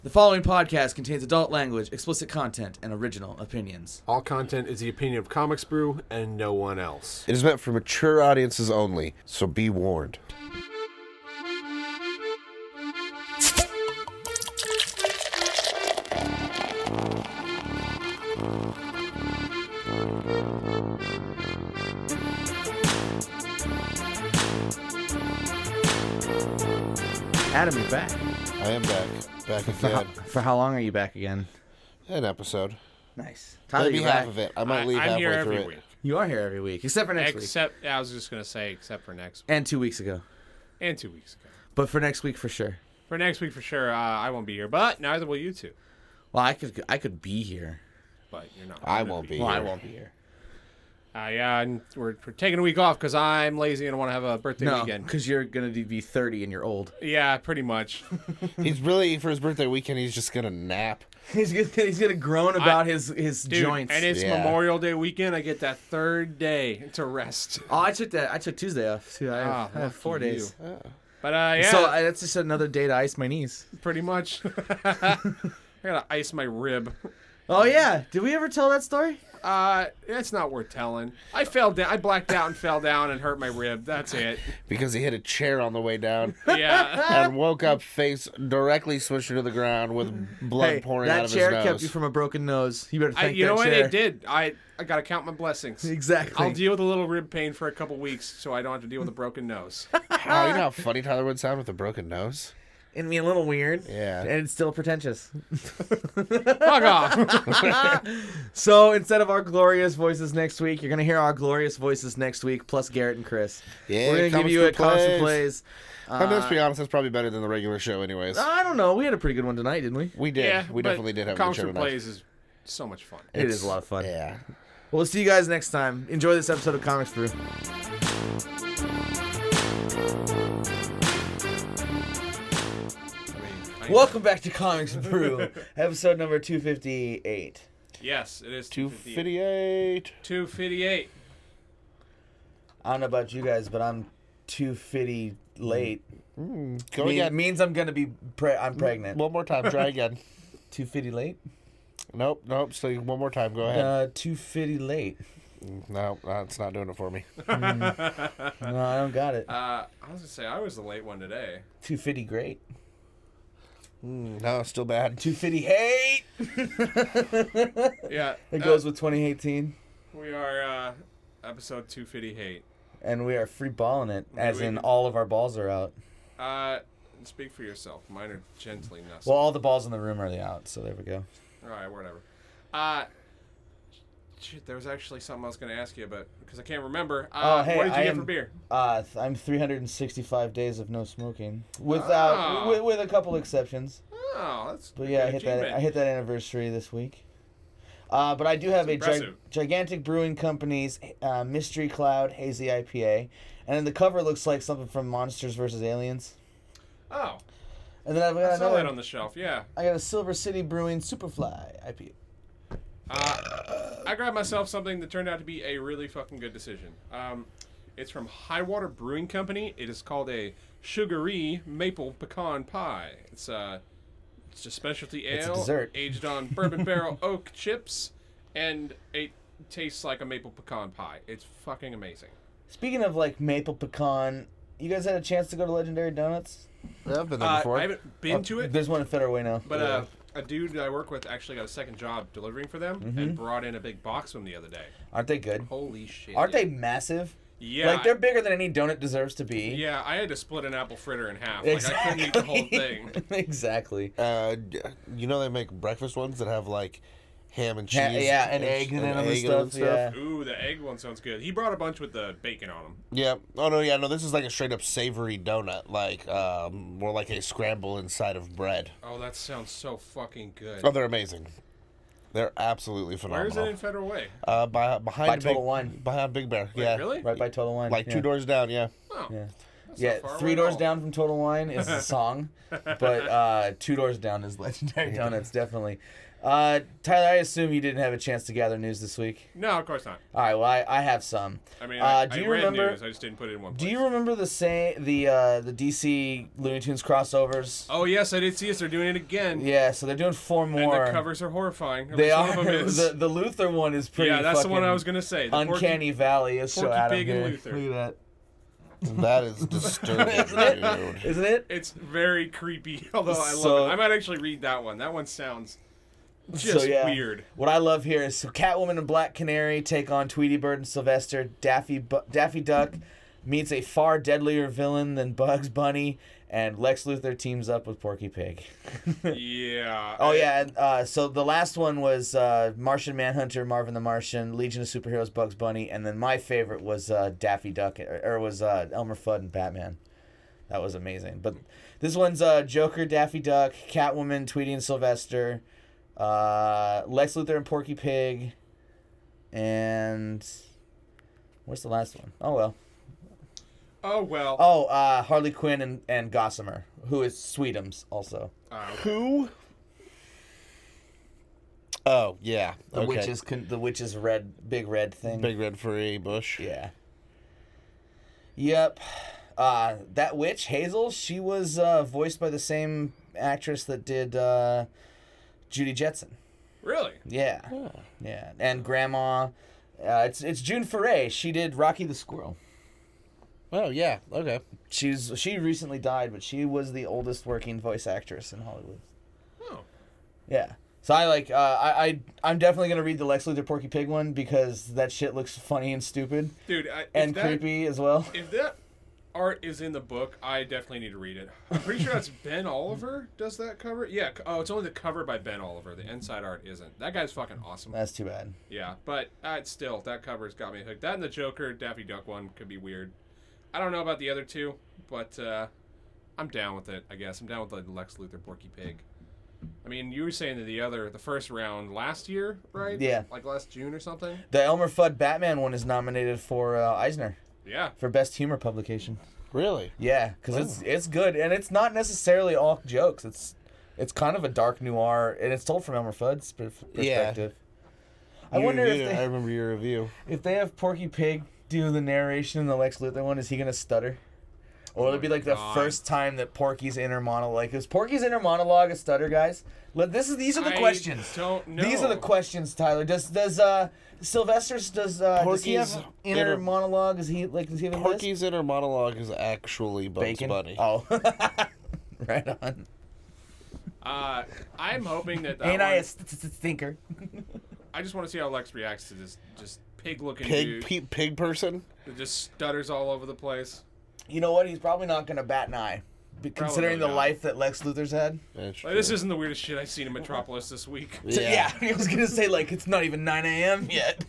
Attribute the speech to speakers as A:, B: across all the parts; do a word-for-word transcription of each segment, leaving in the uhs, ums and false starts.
A: The following podcast contains adult language, explicit content, and original opinions.
B: All content is the opinion of Comics Brew and no one else.
C: It is meant for mature audiences only, so be warned.
A: Adam, you're back.
C: I am back. Back
A: For how,
C: again.
A: for how long are you back again?
C: An episode.
A: Nice. Tyler,
C: Maybe
A: you're
C: half
A: back.
C: of it. I might
D: I,
C: leave
D: I'm
C: halfway
D: here
C: through
D: every
C: it.
D: week.
A: You are here every week, except for next week.
D: Except, I was just going to say, except for next
A: And two weeks ago.
D: and two weeks ago.
A: But for next week, for sure.
D: For next week, for sure, uh, I won't be here, but neither will you two.
A: Well, I could I could be here.
D: But you're not.
C: I
D: gonna
C: won't be
A: Well, I
C: here.
A: won't be here.
D: Uh, yeah, and we're, we're taking a week off because I'm lazy and I want to have a birthday
A: No,
D: weekend.
A: because you're going to be thirty and you're old.
D: Yeah, pretty much.
C: He's really, for his birthday weekend, he's just going to nap.
A: He's gonna, he's gonna groan about
D: I-
A: his, his
D: Dude,
A: joints.
D: and it's
C: Yeah.
D: Memorial Day weekend. I get that third day to rest.
A: Oh, I took that. I took Tuesday off too. I have,
D: Ah,
A: I have four
D: lucky
A: days.
D: you. But uh, yeah,
A: So uh, that's just another day to ice my knees.
D: pretty much. I gotta ice my rib.
A: Oh yeah, did we ever tell that story?
D: Uh, it's not worth telling. I fell down. I blacked out and fell down and hurt my rib. That's it.
C: Because he hit a chair on the way down
D: Yeah.
C: and woke up face directly smushed into the ground with blood
A: Hey,
C: pouring
A: that
C: out of
A: chair
C: his nose.
A: kept you from a broken nose. You better
D: I,
A: thank
D: you
A: that
D: know what?
A: chair.
D: It did. I I gotta count my blessings.
A: Exactly.
D: I'll deal with a little rib pain for a couple weeks, so I don't have to deal with a broken nose.
C: Oh, you know how funny Tyler would sound with a broken nose?
A: It'd be a little weird.
C: Yeah.
A: And it's still pretentious.
D: Fuck off.
A: So instead of our glorious voices next week, you're going to hear our glorious voices next week, plus Garrett and Chris.
C: Yeah,
A: We're going to give
C: Comics
A: you a
C: Brew
A: Comics Brew
C: Plays.
A: Plays.
C: I'm going
A: Uh,
C: to be honest, that's probably better than the regular show anyways.
A: I don't know. We had a pretty good one tonight, didn't we?
C: we did.
D: Yeah,
C: we
D: but
C: definitely did have a good
D: Comics
C: show
D: Brew
C: tonight.
D: Plays is so much fun.
A: It is a lot of fun.
C: Yeah.
A: Well, we'll see you guys next time. Enjoy this episode of Comics Brew.
D: I mean, I-
A: Welcome back to Comics Brew, episode number two fifty-eight.
D: Yes, it is
C: two
D: two fifty-eight.
C: fifty-eight.
D: two fifty-eight.
A: I don't know about you guys, but I'm two fifty late.
C: Mm, go
A: Mean-
C: again.
A: means I'm gonna be pre- I'm pregnant.
C: One more time. Try again.
A: two fifty late?
C: Nope, nope. So one more time. Go ahead.
A: Uh, two fifty late.
C: No, that's not doing it for me.
A: No, I don't got it.
D: Uh, I was gonna say I was the late one today.
A: two fifty great.
C: Mm, no, still bad.
A: two fifty hate.
D: Yeah,
A: It
D: uh,
A: goes with twenty eighteen,
D: We are uh, episode two fifty-eight.
A: and we are free balling it,
D: Yeah,
A: as
D: we-
A: in all of our balls are out.
D: Uh, speak for yourself. Mine are gently nuts.
A: Well, all the balls in the room are out, so there we go.
D: All right, whatever. Uh, shit, there was actually something I was going to ask you about because I can't remember. Uh,
A: Oh, hey,
D: what did you
A: I
D: get
A: am-
D: for beer?
A: Uh, th- I'm three hundred sixty-five days of no smoking, without
D: Oh.
A: with, with a couple exceptions.
D: Oh, that's.
A: But
D: a
A: yeah, I
D: good
A: hit that.
D: achievement.
A: I hit that anniversary this week. Uh, but I do have a
D: That's
A: gig-
D: impressive.
A: gigantic brewing company's uh, Mystery Cloud Hazy I P A, and then the cover looks like something from Monsters versus Aliens.
D: Oh,
A: And then I've
D: I
A: got
D: saw that
A: another.
D: on the shelf. Yeah.
A: I got a Silver City Brewing Superfly I P A.
D: Uh, I grabbed myself something that turned out to be a really fucking good decision. Um, it's from Highwater Brewing Company. It is called a sugary maple pecan pie. It's uh, it's a specialty
A: It's a
D: ale
A: dessert.
D: aged on bourbon barrel oak chips, and it tastes like a maple pecan pie. It's fucking amazing.
A: Speaking of like maple pecan, you guys had a chance to go to Legendary Donuts?
C: Yeah, I've been there
D: Uh,
C: before.
D: I haven't been to it,
A: There's one in Federal Way now.
D: but uh, a dude I work with actually got a second job delivering for them
A: Mm-hmm.
D: and brought in a big box from the other day.
A: Aren't they good?
D: Holy shit!
A: Aren't
D: yeah.
A: they massive?
D: Yeah.
A: Like they're bigger than any donut deserves to be.
D: Yeah, I had to split an apple fritter in half. Like I couldn't eat the whole thing.
A: Exactly.
C: uh, d- you know they make breakfast ones that have like ham and cheese.
A: Ha- yeah, and egg in it and
C: egg
A: stuff, yeah.
D: Ooh, the egg one sounds good. He brought a bunch with the bacon on them.
C: Yeah. Oh no, yeah, no. This is like a straight up savory donut, like um, more like a scramble inside of bread.
D: Oh, that sounds so fucking good.
C: Oh, they're amazing. They're absolutely
D: Where is
C: phenomenal.
D: it in Federal Way?
C: Uh, by, behind
A: By
C: Big,
A: Total Wine.
C: Behind Big Bear.
D: Wait,
C: yeah.
D: really?
A: Right by Total Wine.
C: Like
A: yeah.
C: two doors down. Yeah.
D: Oh,
A: Yeah. Yeah,
D: not far
A: Three
D: away at
A: Doors
D: all.
A: Down from Total Wine is a song, but uh, Two Doors Down is Legendary Donuts, definitely. Uh, Tyler, I assume you didn't have a chance to gather news this week.
D: No, of course not.
A: All right, well, I, I have some.
D: I mean,
A: Uh,
D: I,
A: do
D: I
A: you
D: read
A: remember-
D: news. I just didn't put it in one
A: Do
D: place.
A: you remember the say the uh, the D C Looney Tunes crossovers?
D: Oh yes, I did see it. They're doing it again.
A: Yeah, so they're doing four
D: And
A: more.
D: the covers are horrifying. At
A: They
D: least
A: are.
D: One of them is.
A: The, the Luther one is pretty.
D: yeah, that's the one I
A: fucking
D: was gonna say. The
A: Uncanny
D: Porky,
A: Valley is so
D: Porky
A: out of
D: Pig and
A: here.
D: Luther.
A: Look at
C: That is disturbing,
A: that,
C: dude.
A: isn't it?
D: It's very creepy. Although I
A: So-
D: love it. I might actually read that one. That one sounds just
A: So, yeah.
D: weird.
A: What I love here is so Catwoman and Black Canary take on Tweety Bird and Sylvester. Daffy Bu- Daffy Duck meets a far deadlier villain than Bugs Bunny, and Lex Luthor teams up with Porky Pig.
D: Yeah.
A: Oh yeah, and, uh, so the last one was uh, Martian Manhunter, Marvin the Martian, Legion of Superheroes, Bugs Bunny, and then my favorite was uh, Daffy Duck, or, or was uh, Elmer Fudd and Batman. That was amazing. But this one's uh, Joker, Daffy Duck, Catwoman, Tweety and Sylvester, uh, Lex Luthor and Porky Pig, and what's the last one? Oh well.
D: Oh well.
A: Oh, uh, Harley Quinn and, and Gossamer, who is Sweetums also.
D: Uh,
C: Who? Oh, yeah.
A: The
C: okay.
A: witch's con- the witch's red big red thing.
C: Big red furry bush.
A: Yeah. Yep. Uh, that witch, Hazel, she was uh, voiced by the same actress that did uh, Judy Jetson.
D: really?
A: Yeah.
C: Yeah.
A: Yeah. And Grandma, uh, it's it's June Foray. She did Rocky the Squirrel.
C: Oh, yeah. Okay.
A: She's she recently died, but she was the oldest working voice actress in Hollywood.
D: Oh.
A: Yeah. So I like uh, I, I I'm definitely gonna read the Lex Luthor Porky Pig one because that shit looks funny and stupid
D: Dude, I, if
A: and
D: that,
A: creepy as well.
D: If that art is in the book, I definitely need to read it. I'm pretty sure that's Ben Oliver does that cover. Yeah. c- Oh, it's only the cover by Ben Oliver. The inside art isn't. That guy's fucking awesome.
A: That's too bad.
D: Yeah, but uh, it's still, that cover's got me hooked. That and the Joker Daffy Duck one could be weird. I don't know about the other two, but uh, I'm down with it, I guess. I'm down with the Lex Luthor Porky Pig. I mean, you were saying that the other, the first round last year, right?
A: Yeah.
D: Like last June or something?
A: The Elmer Fudd Batman one is nominated for uh, Eisner
D: Yeah.
A: for best humor publication.
C: Really?
A: Yeah, because it's it's good and it's not necessarily all jokes. It's it's kind of a dark noir and it's told from Elmer Fudd's per- perspective. I
C: You
A: wonder if
C: reviewed it. I
A: they,
C: remember your review.
A: if they have Porky Pig do the narration in the Lex Luthor one, is he gonna stutter? Or it'll be like the
D: God.
A: first time that Porky's inner monologue. Like, is Porky's inner monologue a stutter, guys? Let this is these are the
D: I
A: questions.
D: don't know.
A: These are the questions, Tyler. Does does uh Sylvester's does uh does he have
C: Porky's
A: inner,
C: inner-
A: monologue? Is he like does he have a list?
C: Porky's inner monologue is actually Bugs
A: Bacon?
C: Bunny.
A: Oh, right on.
D: Uh, I'm hoping that that
A: Ain't I
D: one,
A: a st- st- stinker?
D: I just want to see how Lex reacts to this just pig-looking
C: Pig,
D: dude
C: pe- pig person?
D: that just stutters all over the place.
A: You know what? He's probably not gonna bat an eye, be- considering the
D: not.
A: life that Lex Luthor's had.
C: That's
D: Like, this
C: true.
D: isn't the weirdest shit I've seen in Metropolis this week.
A: Yeah, I was gonna say like it's not even nine a.m. yet.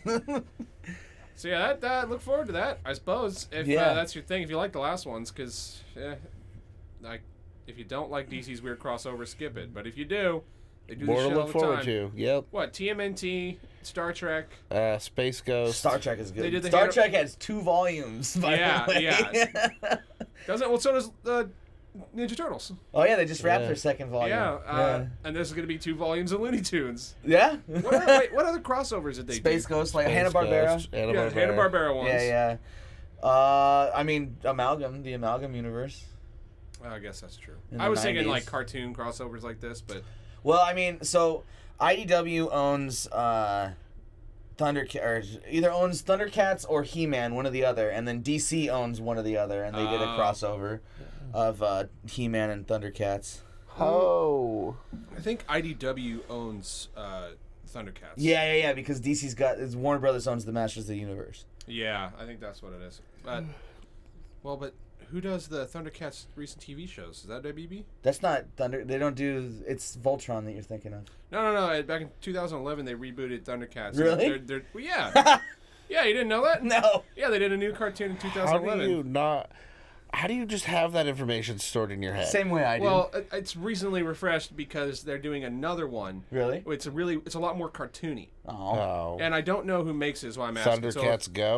D: So yeah, that, that look forward to that. I suppose if
A: Yeah.
D: uh, that's your thing, if you like the last ones, because yeah, like if you don't like D C's weird crossover, skip it. But if you do, they do
C: More
D: this
C: to
D: shit all
C: look
D: the
C: forward
D: time.
C: to. Yep.
D: What T M N T, Star Trek?
C: Uh, Space Ghost.
A: Star Trek is good.
D: They did the
A: Star
D: Hero-
A: Trek has two volumes. By
D: Yeah,
A: the way.
D: yeah. Doesn't well, so does uh, Ninja Turtles.
A: Oh yeah, they just wrapped
C: Yeah.
A: their second volume.
D: Yeah, uh, and there's going to be two volumes of Looney Tunes.
A: yeah.
D: What other, wait, what other crossovers did they
A: Space
D: do?
A: Ghost, like
C: Space
A: Hanna Barbera.
C: Ghost,
D: Yeah,
C: Hanna-Barbera.
D: Hanna Barbera ones.
A: Yeah, yeah. Uh, I mean, Amalgam, the Amalgam universe.
D: Well, I guess that's true.
A: In
D: I
A: the
D: was thinking
A: nineties.
D: like cartoon crossovers like this, but
A: Well, I mean, so I D W owns uh, Thundercat, or either owns Thundercats or He-Man, one or the other, and then D C owns one or the other, and they did a
D: Oh.
A: crossover of uh, He-Man and Thundercats.
C: Oh.
D: I think I D W owns uh, Thundercats.
A: Yeah, yeah, yeah, because D C's got it's Warner Brothers owns the Masters of the Universe.
D: Yeah, I think that's what it is. But well, but who does the Thundercats recent T V shows? Is that W B?
A: That's not Thunder. They don't do. It's Voltron that you're thinking of.
D: No, no, no. Back in two thousand eleven, they rebooted Thundercats.
A: Really?
D: They're, they're, well, yeah. Yeah, you didn't know that?
A: No.
D: Yeah, they did a new cartoon in
C: How do
D: two thousand eleven.
C: you not... How do you just have that information stored in your head?
A: Same way I do.
D: Well, it- it's recently refreshed because they're doing another one.
A: Really?
D: It's a really, it's a lot more cartoony,
A: Oh.
C: Oh.
D: and I don't know who makes it. Is why I'm asking. So-
C: Thundercats Go?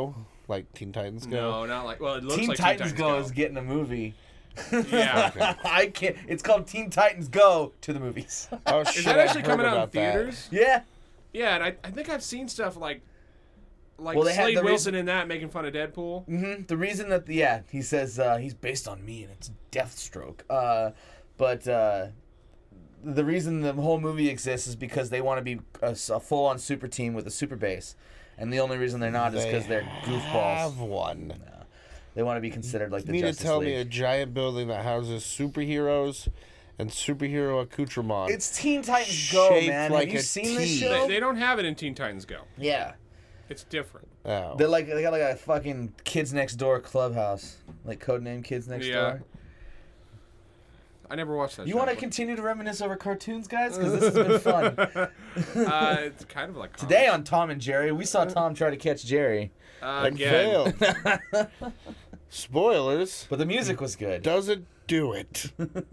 C: like Teen Titans Go?
D: No, not like. Well, it looks
A: Teen
D: like
A: Titans
D: Teen
A: Go
D: Titans
A: is getting a movie.
D: Yeah.
A: I can't. It's called Teen Titans Go to the movies.
C: Oh
D: Is
C: shit!
D: that
C: I
D: actually
C: heard
D: coming out in
C: about that.
D: theaters?
A: Yeah.
D: Yeah, and I, I think I've seen stuff like like
A: Well, they had
D: Slade
A: the
D: Wilson
A: reason-
D: in that making fun of Deadpool.
A: hmm The reason that yeah, he says uh, he's based on me and it's Deathstroke. Uh, but uh, the reason the whole movie exists is because they want to be a, a full-on super team with a super base, and the only reason they're not is
C: They
A: because they're goofballs.
C: have one.
A: They want to be considered like the
C: You need
A: Justice
C: to tell
A: League.
C: me a giant building that houses superheroes and superhero accoutrements.
A: It's Teen Titans Go,
C: Shaped
A: man.
C: like
A: Have you
C: a
A: seen this
C: T.
A: show?
D: They, they don't have it in Teen Titans Go.
A: yeah.
D: It's different.
C: Oh.
A: They're like they got like a fucking Kids Next Door clubhouse, like codename Kids Next
D: Yeah.
A: Door.
D: I never watched that.
A: You
D: show.
A: want to continue to reminisce over cartoons, guys? Because this has been fun.
D: Uh, it's kind of like
A: Today
D: comics.
A: on Tom and Jerry, we saw Tom try to catch Jerry,
D: uh,
C: and
D: again.
C: failed. Spoilers.
A: but the music was good.
C: Doesn't do it.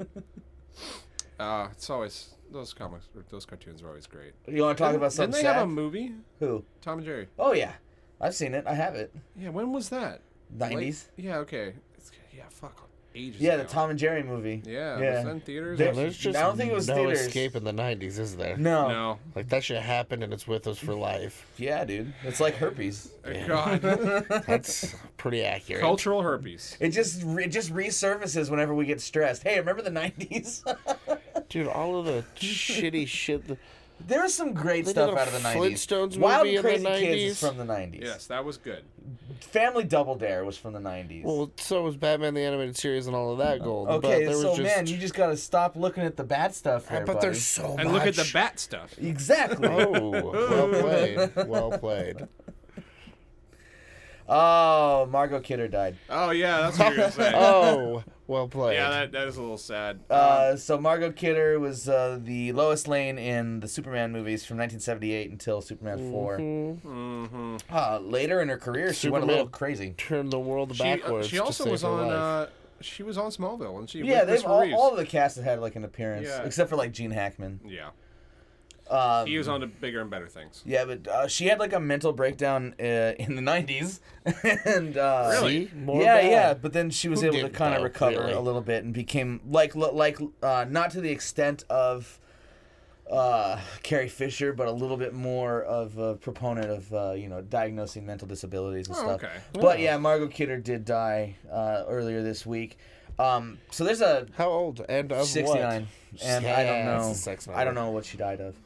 D: Uh, it's always those comics, or those cartoons are always great.
A: You want to talk
D: Didn't-
A: about something
D: Didn't they
A: sad?
D: have a movie?
A: Who?
D: Tom and Jerry.
A: Oh yeah, I've seen it. I have it.
D: Yeah, when was that?
A: Nineties.
D: Late- Yeah, okay. It's, yeah, fuck. Ages
A: Yeah,
D: ago.
A: the Tom and Jerry movie.
D: Yeah,
A: Yeah.
D: was that in theaters?
A: There-
C: Well, there's just
A: I don't think it was
C: no
A: theaters.
C: escape in the nineties, is there?
A: No.
D: No.
C: Like, that shit happened and it's with us for life.
A: Yeah, dude. It's like herpes.
D: Oh, God.
C: That's pretty accurate.
D: Cultural herpes.
A: It just it just resurfaces whenever we get stressed. Hey, remember the nineties?
C: Dude, all of the shitty shit. that-
A: There was some great
C: They
A: stuff
C: did a
A: out of the nineties.
C: Flintstones
A: Wild
C: movie
A: and
C: in the
A: Crazy Kids is
C: nineties.
A: from the nineties.
D: Yes, that was good.
A: Family Double Dare was from the nineties.
C: Well, so was Batman the Animated Series and all of that gold.
A: okay,
C: but there was
A: so
C: just,
A: man, you just gotta stop looking at the bad stuff there,
C: But
A: buddy.
C: there's so
D: And
C: much.
D: look at the bat stuff.
A: Exactly.
C: Oh, well played. Well played.
A: Oh, Margot Kidder died.
D: Oh, yeah, that's what you're going to say.
C: Oh, well played.
D: Yeah, that, that is a little sad.
A: Uh, so Margot Kidder was uh, the Lois Lane in the Superman movies from nineteen seventy-eight until Superman four.
D: Mm-hmm.
A: Uh, later in her career, she went a
C: Superman.
A: little crazy.
C: Turn the world
D: She, uh,
C: backwards.
D: she
C: to
D: also
C: save
D: was
C: her
D: on.
C: life.
D: Uh, she was on Smallville, and she.
A: Yeah,
D: with
A: they've
D: Christopher
A: all,
D: Reeves.
A: all of the cast have had like an appearance,
D: Yeah.
A: except for like Gene Hackman.
D: Yeah,
A: Um,
D: he was on to bigger and better things.
A: Yeah, but uh, she had like a mental breakdown uh, in the nineties, and uh,
D: Really?
C: See? More
A: yeah,
C: bad.
A: yeah. But then she was
C: Who
A: able to
C: didn't,
A: kind of
C: though,
A: recover
C: really?
A: a little bit and became like like uh, not to the extent of uh, Carrie Fisher, but a little bit more of a proponent of uh, you know diagnosing mental disabilities and
D: Oh,
A: stuff.
D: okay.
A: But yeah, Margot Kidder did die uh, earlier this week. Um, so there's a
C: How old? And of
A: sixty-nine,
C: what?
A: and
C: Yeah,
A: I don't
C: it's
A: know.
C: a sex
A: I don't
C: number.
A: know what she died of.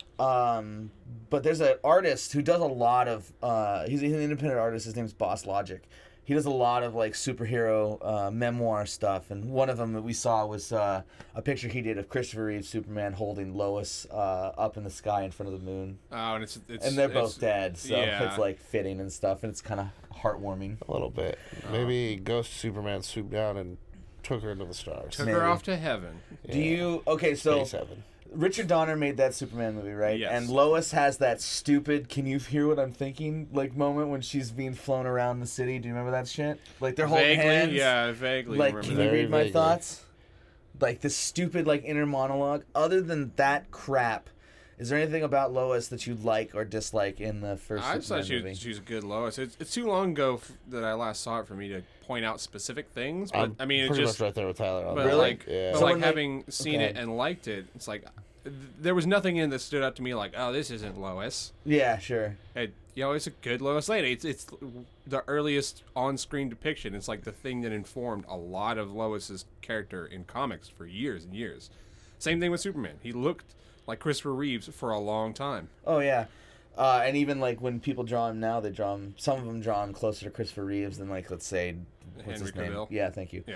A: Um, but there's an artist who does a lot of. Uh, he's, he's an independent artist. His name's Boss Logic. He does a lot of like superhero uh, memoir stuff, and one of them that we saw was uh, a picture he did of Christopher Reeve Superman holding Lois uh, up in the sky in front of the moon,
D: Oh, and it's, it's
A: and they're
D: it's-
A: both dead. So
D: yeah.
A: it's like fitting and stuff, and it's kind of heartwarming.
C: A little bit. Maybe Ghost Superman swooped down and took her into the stars.
D: took
A: Maybe.
D: her off to heaven.
A: Do you okay? So
C: Space Heaven.
A: Richard Donner made that Superman movie, right?
D: Yes.
A: And Lois has that stupid "Can you hear what I'm thinking?" like moment when she's being flown around the city. Do you remember that shit? Like they're holding
D: Vaguely,
A: hands.
D: yeah, vaguely.
A: Like,
D: remember
A: can
D: that.
A: you
C: Very
A: read my
C: vaguely.
A: thoughts? Like this stupid like inner monologue. Other than that crap, is there anything about Lois that you like or dislike in the first
D: I just
A: Superman
D: thought she
A: movie?
D: was, she was a good Lois. It's, it's too long ago f- that I last saw it for me to point out specific things. But
C: I'm
D: I mean, it
C: pretty
D: just
C: much right there with Tyler on
D: but
C: that.
A: Really?
D: like,
C: Yeah.
D: but
A: So
D: like
A: when they-
D: having seen it
A: okay.
D: and liked it, it's like th- there was nothing in that stood out to me like, oh, this isn't Lois.
A: Yeah, sure.
D: It, you know, it's a good Lois Lane. It's it's the earliest on-screen depiction. It's like the thing that informed a lot of Lois's character in comics for years and years. Same thing with Superman. He looked like Christopher Reeves for a long time.
A: Oh yeah. Uh, and even like when people draw him now, they draw him. Some of them draw him closer to Christopher Reeves than like let's say, what's
D: Henry
A: his name?
D: Cavill.
A: Yeah, thank you.
D: Yeah.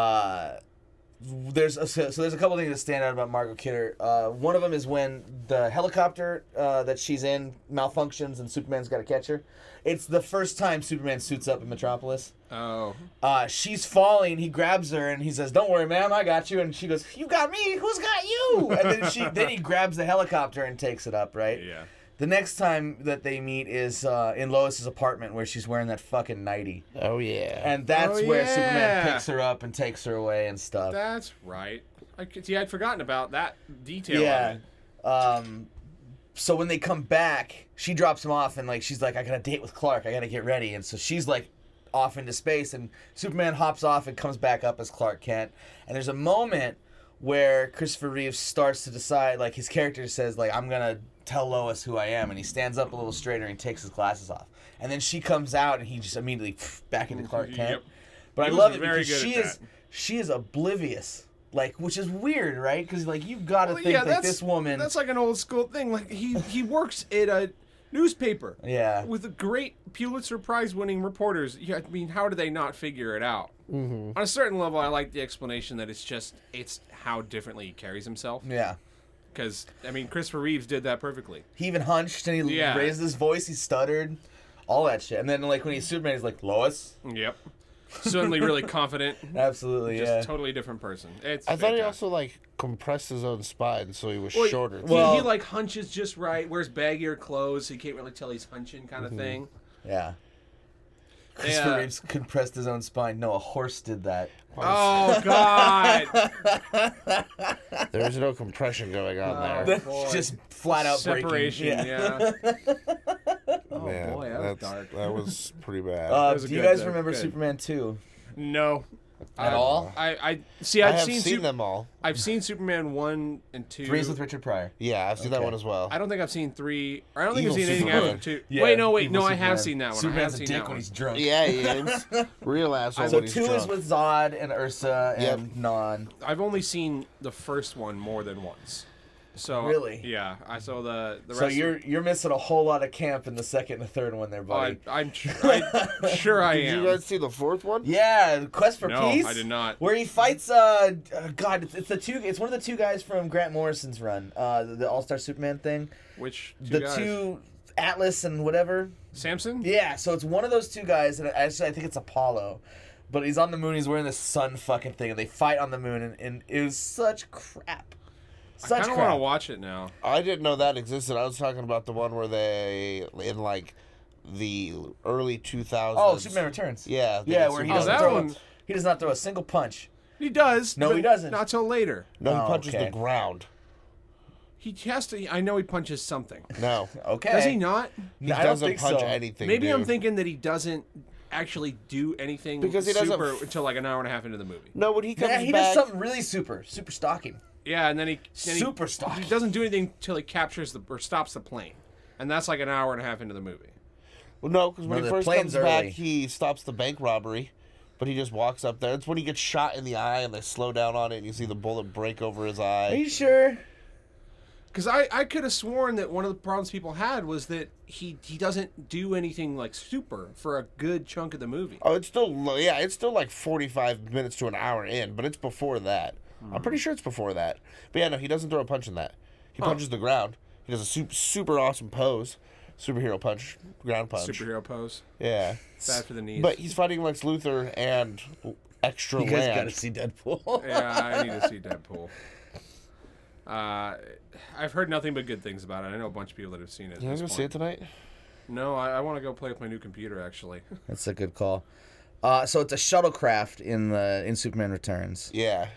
A: Uh, there's a, so so there's a couple things that stand out about Margot Kidder. Uh, one of them is when the helicopter uh, that she's in malfunctions and Superman's got to catch her. It's the first time Superman suits up in Metropolis.
D: Oh.
A: Uh, she's falling. He grabs her and he says, "Don't worry, ma'am, I got you." And she goes, "You got me? Who's got you?" And then she then he grabs the helicopter and takes it up. Right.
D: Yeah.
A: The next time that they meet is uh, in Lois's apartment where she's wearing that fucking nightie.
C: Oh, yeah.
A: And that's
D: Oh,
A: where
D: yeah.
A: Superman picks her up and takes her away and stuff.
D: That's right. I could, see, I'd forgotten about that detail.
A: Yeah.
D: Of it.
A: Um, so when they come back, she drops him off, and like she's like, I got a date with Clark. I got to get ready, and so she's like off into space, and Superman hops off and comes back up as Clark Kent. And there's a moment where Christopher Reeves starts to decide, like his character says, like I'm gonna tell Lois who I am, and he stands up a little straighter and takes his glasses off, and then she comes out, and he just immediately pff, back into Clark Kent.
D: Yep.
A: But
D: He
A: I
D: was
A: love it
D: very
A: because
D: good
A: she
D: at
A: is
D: that.
A: she is oblivious, like, which is weird, right? Because like you've got to
D: Well,
A: think
D: yeah,
A: that
D: that's
A: this woman,
D: That's like an old school thing. Like he he works at a newspaper.
A: yeah,
D: With great Pulitzer Prize winning reporters. Yeah, I mean, how do they not figure it out? Mm-hmm. On a certain level, I like the explanation that it's just it's how differently he carries himself.
A: yeah.
D: Because I mean, Christopher Reeves did that perfectly.
A: He even hunched and he
D: Yeah.
A: raised his voice. He stuttered, all that shit. And then like when he's Superman, he's like Lois.
D: Yep. Suddenly, really confident.
A: Absolutely,
D: Just
A: yeah.
D: a totally different person. It's
C: I thought he
D: fantastic.
C: also like compressed his own spine so he was
D: Well,
C: shorter.
D: He,
A: Well-
D: he like hunches just right, wears baggier clothes, so you can't really tell he's hunching, kind of thing.
A: Yeah. Christopher
D: Yeah.
A: Reeves compressed his own spine. No, a horse did that.
D: Oh God!
C: There's no compression going on
D: Oh,
C: there.
D: boy.
A: Just flat out
D: Separation.
A: breaking.
D: Yeah. oh
C: Man,
D: boy, that was
C: that's-
D: dark.
C: That was pretty bad.
A: Uh,
D: was a
A: do you
D: good,
A: guys
D: uh,
A: remember
D: good.
A: Superman two
D: No.
A: at
D: I-
A: all?
D: I, I see.
C: I
D: I've
C: have
D: seen,
C: seen,
D: Sup-
C: them all.
D: I've seen Superman one and two.
A: Three's with Richard Pryor.
C: Yeah, I've seen that
A: Okay.
C: one as well.
D: I don't think I've seen three. Or I don't think
C: Evil
D: I've seen anything
C: Superman.
D: after two.
A: Yeah,
D: wait, no, wait,
A: Evil
D: no, I
A: Superman.
D: have seen that one. I
A: Superman's
D: have
A: a
D: seen
A: dick
D: that
A: when
D: one.
A: he's drunk.
C: Yeah, he is. Real asshole
A: So
C: when he's
A: two is
C: drunk.
A: with Zod and Ursa
C: Yep.
A: and Non.
D: I've only seen the first one more than once. So
A: Really?
D: yeah. I saw the the rest.
A: So you're you're missing a whole lot of camp in the second and the third one there,
D: Oh,
A: buddy.
D: I, I'm tr- I, sure I
C: Did
D: am.
C: you guys see the fourth one?
A: Yeah, Quest for
D: No,
A: Peace.
D: I did not.
A: Where he fights, uh, uh, God, it's, it's the two. It's one of the two guys from Grant Morrison's run, uh, the, the All Star Superman thing.
D: Which two
A: the
D: guys?
A: two Atlas and whatever.
D: Samson?
A: Yeah, so it's one of those two guys, and actually I think it's Apollo, but he's on the moon. He's wearing this sun fucking thing, and they fight on the moon, and, and it was such crap.
D: I
A: Such
D: kind of want to
A: crap.
D: watch it now.
C: I didn't know that existed. I was talking about the one where they, in like the early two thousands.
A: Oh, Superman Returns.
C: Yeah. they
A: Yeah,
C: did
A: where he
C: Superman
D: Oh,
A: doesn't
D: that
A: throw.
D: one-
A: A, he does not throw a single punch.
D: He does.
A: No,
D: but
A: he doesn't.
D: Not till later.
C: No, he
A: Oh,
C: punches
A: okay.
C: the ground.
D: He has to. I know he punches something.
C: No.
A: Okay.
D: Does he not?
C: He
A: I don't
C: doesn't
A: think
C: punch
A: so.
C: anything.
D: Maybe I'm
C: dude.
D: thinking that he doesn't actually do anything
C: Because he doesn't
D: super
C: f-
D: until like an hour and a half into the movie.
C: No, when he comes
A: Yeah, he
C: back.
A: does something really super, super stalking.
D: Yeah, and then he then he-
A: Super stocky.
D: He doesn't do anything till he captures the or stops the plane, and that's like an hour and a half into the movie.
C: Well, no, because when
A: No,
C: he
A: the
C: first
A: plane's
C: comes back,
A: early.
C: he stops the bank robbery, but he just walks up there. It's when he gets shot in the eye and they slow down on it, and you see the bullet break over his
A: Are
C: eye.
A: you sure?
D: Because I, I could have sworn that one of the problems people had was that he he doesn't do anything like super for a good chunk of the movie.
C: Oh, it's still lo- yeah, it's still like forty-five minutes to an hour in, but it's before that. I'm pretty sure it's before that. But yeah, no, he doesn't throw a punch in that. He
D: Huh.
C: punches the ground. He does a super, super awesome pose, superhero punch, ground punch.
D: Superhero pose,
C: Yeah,
D: bad for the knees.
C: but he's fighting Lex Luthor and extra
A: You guys
C: land.
A: gotta see Deadpool.
D: yeah, I need to see Deadpool. Uh, I've heard nothing but good things about it. I know a bunch of people that have seen it. At
C: You guys
D: this
C: gonna see it
D: point.
C: tonight?
D: No, I, I want to go play with my new computer. Actually,
A: That's a good call. Uh, so it's a shuttlecraft in the in Superman Returns,
C: Yeah.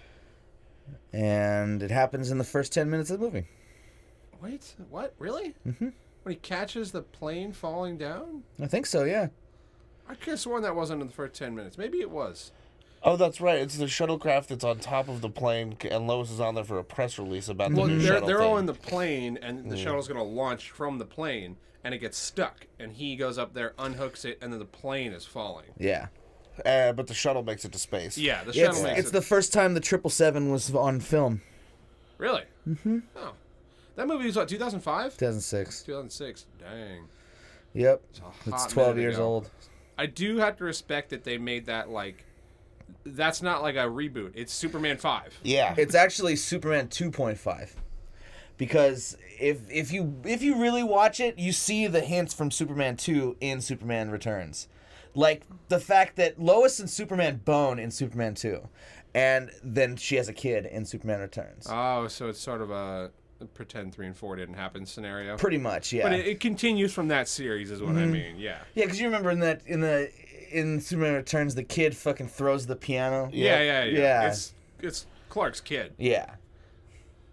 A: and it happens in the first ten minutes of the movie.
D: wait, what? Really? Mm-hmm. When he catches the plane falling down,
A: I think so. Yeah.
D: I could have sworn that wasn't in the first ten minutes. Maybe it was.
C: Oh, that's right. It's the shuttlecraft that's on top of the plane, and Lois is on there for a press release about the
D: Well,
C: new
D: they're
C: shuttle
D: they're all
C: thing.
D: in the plane, and the shuttle's going to launch from the plane, and it gets stuck, and he goes up there, unhooks it, and then the plane is falling.
A: Yeah.
C: Uh, but the shuttle makes it to space.
D: Yeah, the
A: Yeah,
D: shuttle
A: it's
D: makes
A: it's
D: it.
A: the first time the triple seven was on film.
D: Really? Mm-hmm. Oh, that movie was what, two thousand five?
A: two thousand six.
D: two thousand six. Dang.
A: Yep.
D: It's, a
A: It's
D: hot
A: twelve
D: minute
A: years
D: ago.
A: old.
D: I do have to respect that they made that like. That's not like a reboot. It's Superman five.
C: Yeah.
A: It's actually Superman two point five. Because if if you if you really watch it, you see the hints from Superman two in Superman Returns. Like the fact that Lois and Superman bone in Superman two, and then she has a kid in Superman Returns.
D: Oh, so it's sort of a pretend three and four didn't happen scenario.
A: Pretty much, yeah.
D: But it, it continues from that series, is what I mean. Yeah.
A: Yeah, because you remember in that in the in Superman Returns, the kid fucking throws the piano.
D: Yeah, yeah, yeah.
A: Yeah.
D: It's it's Clark's kid.
A: Yeah.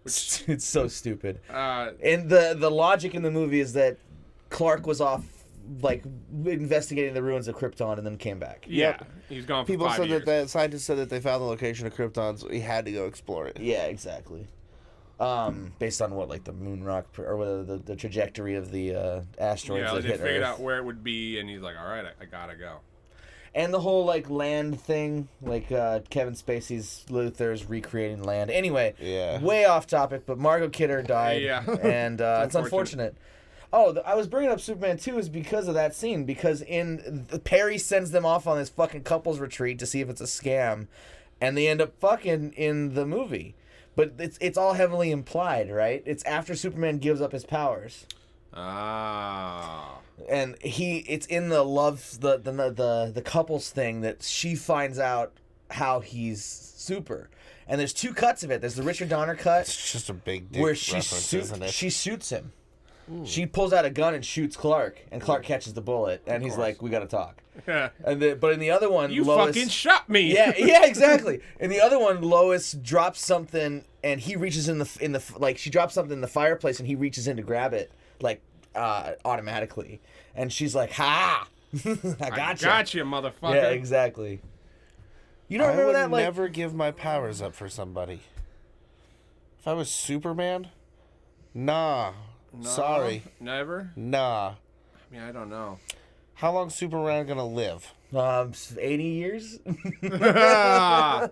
D: Which,
A: It's so stupid.
D: uh,
A: And the the logic in the movie is that Clark was off, like, investigating the ruins of Krypton and then came back.
D: yeah,
C: Yep.
D: he's gone for
C: People
D: five
C: said
D: years.
C: that the scientists said that they found the location of Krypton, so he had to go explore it.
A: Yeah, exactly. Um, based on what, like the moon rock or whatever the, the trajectory of the uh, asteroids
D: yeah,
A: that
D: they
A: hit
D: figured
A: Earth.
D: out where it would be, and he's like, "All right, I, I gotta go."
A: And the whole like land thing, like uh, Kevin Spacey's Luther's recreating land. Anyway,
C: Yeah.
A: way off topic, but Margot Kidder died,
D: Yeah.
A: and uh, it's
D: It's unfortunate.
A: unfortunate. Oh, th- I was bringing up Superman two is because of that scene. Because in the, Perry sends them off on this fucking couples retreat to see if it's a scam, and they end up fucking in the movie. But it's it's all heavily implied, right? It's after Superman gives up his powers.
D: Ah,
A: And he it's in the love the the the the couples thing that she finds out how he's super. And there's two cuts of it. There's the Richard Donner cut
C: It's just a big dick
A: where she
C: reference,
A: shoot,
C: isn't it?
A: she shoots him. She pulls out a gun and shoots Clark, and Clark catches the bullet, and he's
D: course.
A: like, "We got to talk." And the, but in the other one,
D: you
A: Lois,
D: fucking shot me.
A: yeah, yeah, exactly. In the other one, Lois drops something, and he reaches in the in the like she drops something in the fireplace, and he reaches in to grab it like uh, automatically, and she's like, "Ha! I
D: I
A: gotcha."
D: got you, motherfucker.
A: Yeah, exactly. You don't
C: I
A: remember
C: would
A: that? Like,
C: never give my powers up for somebody. If I was Superman, nah.
D: No,
C: Sorry,
D: never.
C: nah.
D: I mean, I don't know.
C: How long Superman gonna live?
A: um, eighty years.
D: uh,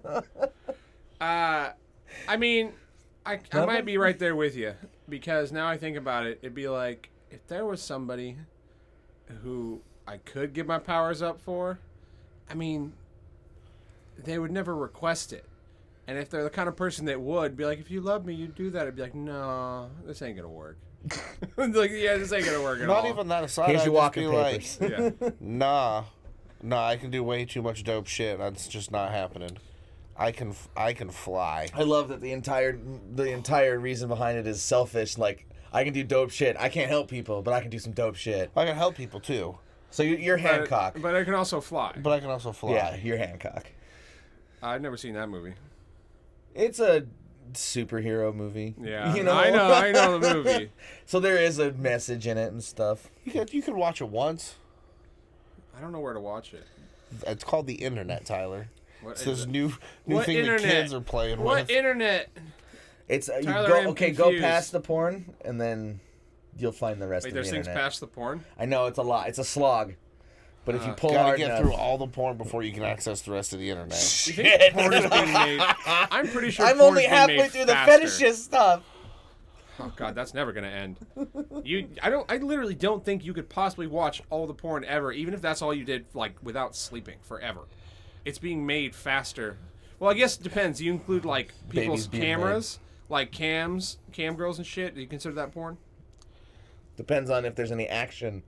D: I mean, I, I might be right there with you because now I think about it, it'd be like if there was somebody who I could give my powers up for, I mean, they would never request it. And if they're the kind of person that would be like, if you love me, you'd do that. I'd be like, no, this ain't gonna work. Like, yeah, this ain't gonna work at
C: Not
D: all.
C: even that aside.
A: Here's
C: I'd
A: your
C: just
A: walking
C: be like,
A: papers.
D: Yeah.
C: nah, nah. I can do way too much dope shit. That's just not happening. I can, f- I can fly.
A: I love that the entire the entire reason behind it is selfish. Like, I can do dope shit. I can't help people, but I can do some dope shit.
C: I can help people too,
A: So you- you're
D: But-
A: Hancock.
D: But I can also fly.
C: but I can also fly.
A: Yeah, you're Hancock.
D: I've never seen that movie.
A: It's a superhero movie.
D: Yeah,
A: you know.
D: I know, I know the movie.
A: So there is a message in it and stuff.
C: You could, you could watch it once.
D: I don't know where to watch it.
C: It's called the internet, Tyler.
D: What
C: It's
D: is
C: this
D: it?
C: new new
D: What
C: thing
D: internet?
C: the kids are playing
D: What
C: with.
D: internet?
A: It's uh, you
D: Tyler,
A: go
D: I'm
A: okay. Go
D: confused.
A: past the porn, and then you'll find the rest
D: Wait,
A: of
D: there's
A: the
D: things
A: internet.
D: past the porn?
A: I know it's a lot. It's a slog, but if you
D: Uh,
A: pull
C: Gotta
A: hard
C: get
A: enough,
C: through all the porn before you can access the rest of the internet.
D: You think porn is being made? I'm pretty sure
A: I'm
D: porn's
A: only
D: being
A: halfway
D: made
A: through the
D: faster.
A: fetishist stuff.
D: Oh god, that's never gonna end. You, I don't, I literally don't think you could possibly watch all the porn ever, even if that's all you did, like without sleeping forever. It's being made faster. Well, I guess it depends. You include like people's
A: Babies being
D: cameras, like cams, cam girls and shit. Do you consider that porn?
A: Depends on if there's any action.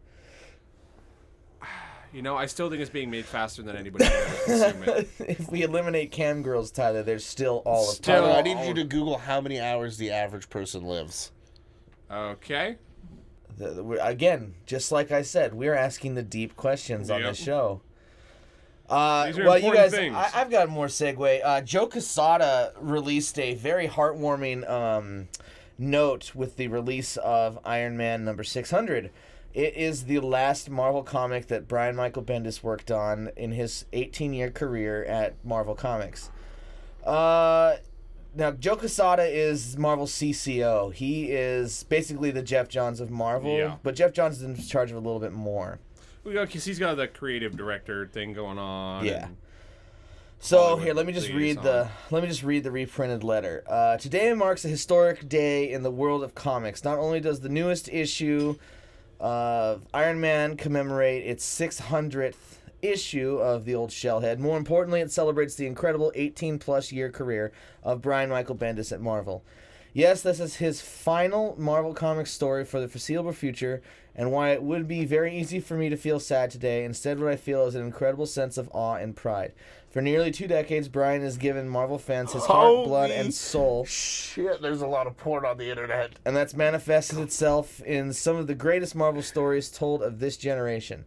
D: You know, I still think it's being made faster than anybody could ever consume it.
A: If we eliminate cam girls, Tyler, there's still all of
D: Still-
C: Tyler, I
A: Tyler.
C: need you to Google how many hours the average person lives.
D: Okay.
A: The- the- we're- Again, just like I said, we're asking the deep questions on
D: Yep.
A: this show. Uh,
D: These are
A: well, you
D: important
A: guys,
D: things.
A: I, I've got more segue. Uh, Joe Quesada released a very heartwarming um, note with the release of Iron Man number six hundred. It is the last Marvel comic that Brian Michael Bendis worked on in his eighteen-year career at Marvel Comics. Uh, now, Joe Quesada is Marvel's C C O. He is basically the Jeff Johns of Marvel,
D: Yeah.
A: but Jeff Johns is in charge of a little bit more.
D: We got because he's got the creative director thing going on.
A: Yeah.
D: and-
A: So
D: Hollywood
A: here, let me just read
D: liaison.
A: the let me just read the reprinted letter. Uh, today marks a historic day in the world of comics. Not only does the newest issue of Iron Man commemorate its six hundredth issue of the old Shellhead, more importantly, it celebrates the incredible eighteen plus year career of Brian Michael Bendis at Marvel. Yes, this is his final Marvel Comics story for the foreseeable future, and why it would be very easy for me to feel sad today. Instead, what I feel is an incredible sense of awe and pride. For nearly two decades, Brian has given Marvel fans his heart, blood,
C: Holy
A: and soul,
C: Shit, there's a lot of porn on the internet.
A: and that's manifested itself in some of the greatest Marvel stories told of this generation.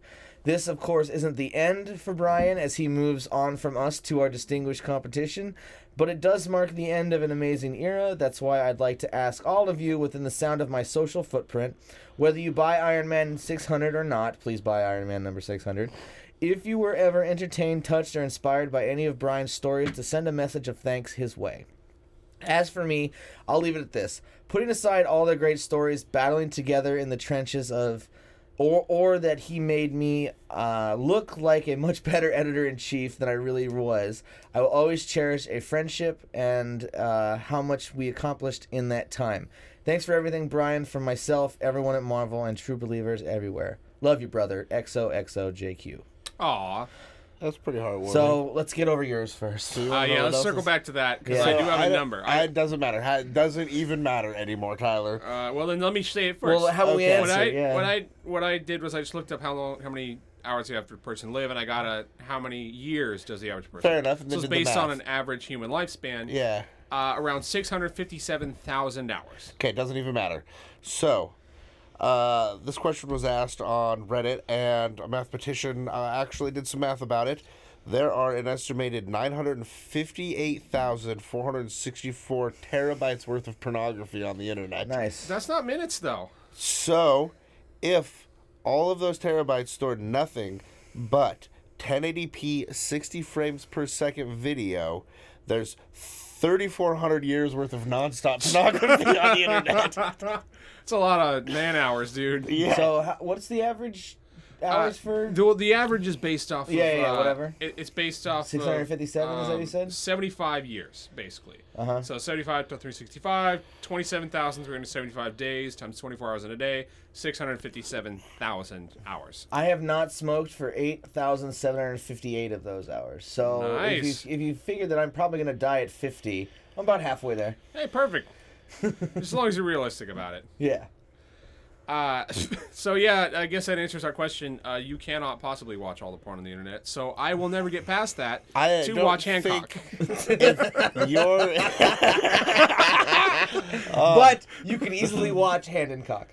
A: This, of course, isn't the end for Brian as he moves on from us to our distinguished competition, but it does mark the end of an amazing era. That's why I'd like to ask all of you within the sound of my social footprint, whether you buy Iron Man six hundred or not, please buy Iron Man number six hundred, if you were ever entertained, touched, or inspired by any of Brian's stories, to send a message of thanks his way. As for me, I'll leave it at this. Putting aside all the great stories battling together in the trenches of, or or that he made me uh, look like a much better editor-in-chief than I really was, I will always cherish a friendship and uh, how much we accomplished in that time. Thanks for everything, Brian, from myself, everyone at Marvel, and true believers everywhere. Love you, brother. X O X O J Q.
D: Aw.
C: That's pretty heartwarming.
A: So let's get over yours first.
D: Uh, yeah, let's circle back to that because
A: Yeah.
D: I do
C: So
D: have
C: I
D: a
C: don't-
D: number.
C: I,
D: I,
C: it doesn't matter. Ha- It doesn't even matter anymore, Tyler.
D: uh, well, then let me say it first.
A: Well, how about we
C: Okay.
D: what
A: answer?
D: I
A: yeah.
D: what I what I did was I just looked up how long, how many hours the average person live, and I got a how many years does the average person.
C: Fair enough, and
D: So
C: then
D: it's
C: did the
D: based on
C: math.
D: an average human lifespan.
C: Yeah.
D: Uh, around six hundred fifty-seven thousand hours.
C: Okay, it doesn't even matter. So, uh, this question was asked on Reddit, and a mathematician uh, actually did some math about it. There are an estimated nine hundred fifty-eight thousand four hundred sixty-four terabytes worth of pornography on the internet.
A: Nice.
D: That's not minutes though.
C: So, if all of those terabytes stored nothing but ten eighty p sixty frames per second video, there's thirty-four hundred years worth of nonstop pornography on the internet.
D: It's a lot of man hours, dude.
C: Yeah.
A: So, how, what's the average hours
D: Uh,
A: for
D: the, the average is based off.
A: Yeah,
D: of,
A: yeah,
D: uh,
A: whatever.
D: It, it's based off
A: six hundred fifty-seven?
D: Of,
A: is that what you
D: um,
A: said?
D: seventy-five years, basically.
A: Uh huh.
D: So seventy-five to three hundred sixty-five, twenty-seven thousand three hundred seventy-five days times twenty-four hours in a day, six hundred fifty-seven thousand hours.
A: I have not smoked for eight thousand seven hundred fifty-eight of those hours. So
D: Nice.
A: if you if you figure that I'm probably gonna die at fifty, I'm about halfway there.
D: Hey, perfect. As long as you're realistic about it.
A: Yeah.
D: Uh, so yeah, I guess that answers our question. Uh, you cannot possibly watch all the porn on the internet, so I will never get past that
C: I
D: to
C: don't
D: watch Hancock.
C: think if you're
A: But you can easily watch Hand and Cock.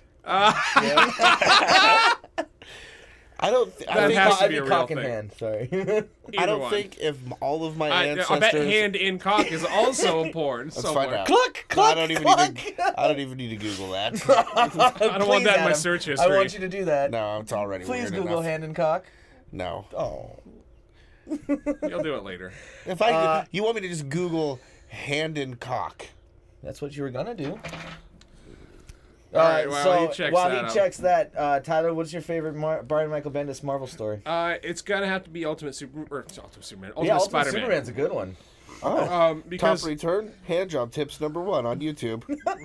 C: I don't. Th- I,
D: That
C: think,
D: has to
A: I'd
D: be a real
A: cock in
D: thing.
A: hand. Sorry.
C: I
D: Either
C: don't
D: one.
C: think if all of my
D: I,
C: ancestors.
D: I bet hand in cock is also a porn.
C: Let's
D: somewhere.
C: find out.
A: Cluck,
C: No, I
A: cluck,
C: don't even
A: cluck.
C: need to. I don't even need to Google that.
D: I don't want that in my search
A: I
D: history.
A: want you to do that.
C: No, it's already
A: Please
C: weird
A: Google
C: enough.
A: Hand and Cock.
C: No.
A: Oh.
D: You'll do it later.
C: If I,
A: Uh,
C: you want me to just Google hand and cock?
A: That's what you were gonna do.
D: All right,
A: Uh,
D: while
A: so
D: he checks
A: while
D: that
A: he
D: out.
A: checks that, uh, Tyler, what's your favorite Mar- Brian Michael Bendis Marvel story?
D: Uh, it's gonna have to be Ultimate Super or it's Ultimate Superman, Ultimate
A: yeah, Ultimate
D: Spider-Man.
A: Superman's a good one.
C: Oh,
D: Um, because
C: top return hand job tips number one on YouTube.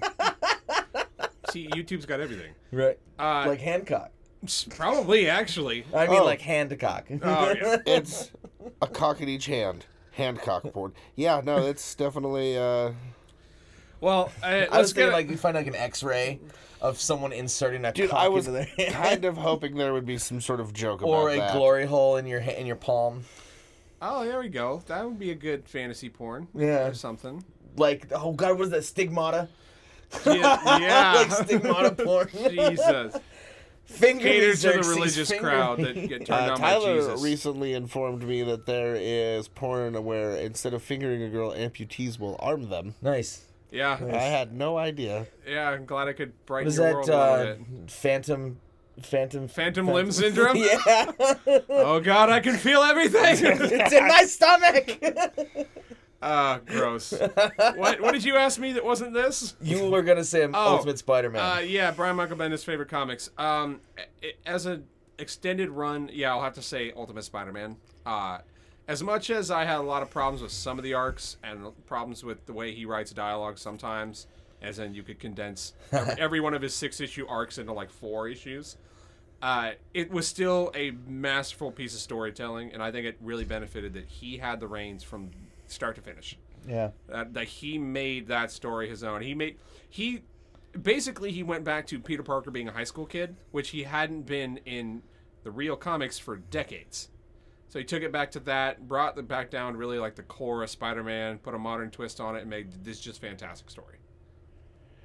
D: see, YouTube's got everything.
A: Right.
D: Uh,
A: Like Hancock.
D: probably actually.
A: I mean,
C: Oh.
A: like hand to cock.
D: Oh, yeah.
C: It's a cock in each hand. Hand cock porn. Yeah, no, it's definitely. Uh,
D: Well, uh, let's
A: I was
D: get
A: thinking like you find like an X-ray of someone inserting a
C: dude,
A: cock
C: I was
A: into their hand,
C: kind of hoping there would be some sort of joke about
A: or a
C: that.
A: glory hole in your ha- in your palm.
D: Oh, there we go. That would be a good fantasy porn.
A: Yeah.
D: Or something.
A: Like, oh god, what is that? Stigmata.
D: Yeah. yeah.
A: like stigmata porn.
D: Jesus.
A: Finger
D: Cater
A: me,
D: to the
A: Xerxes,
D: religious
A: finger
D: crowd
A: me.
D: that get turned
C: Uh,
D: on by
C: Tyler
D: Jesus.
C: recently informed me that there is porn where instead of fingering a girl, amputees will arm them.
A: Nice.
D: yeah.
C: I had no idea.
D: Yeah, I'm glad I could
A: What
D: brighten
A: is
D: your
A: that?
D: world a little
A: Uh,
D: bit.
A: phantom, phantom,
D: Phantom limb syndrome?
A: yeah.
D: Oh, God, I can feel everything.
A: It's in my stomach.
D: Ah, gross. What What did you ask me that wasn't this?
A: You were gonna say
D: Oh,
A: Ultimate Spider-Man.
D: Uh, yeah, Brian Michael Bendis' favorite comics. Um, i- as an extended run, yeah, I'll have to say Ultimate Spider-Man. Uh, as much as I had a lot of problems with some of the arcs and problems with the way he writes dialogue sometimes, as in you could condense every, every one of his six-issue arcs into like four issues, uh, it was still a masterful piece of storytelling, and I think it really benefited that he had the reins from start to finish.
A: yeah.
D: That, that he made that story his own. He made he basically he went back to Peter Parker being a high school kid, which he hadn't been in the real comics for decades. So he took it back to that, brought it back down to really like the core of Spider-Man, put a modern twist on it, and made this just fantastic story.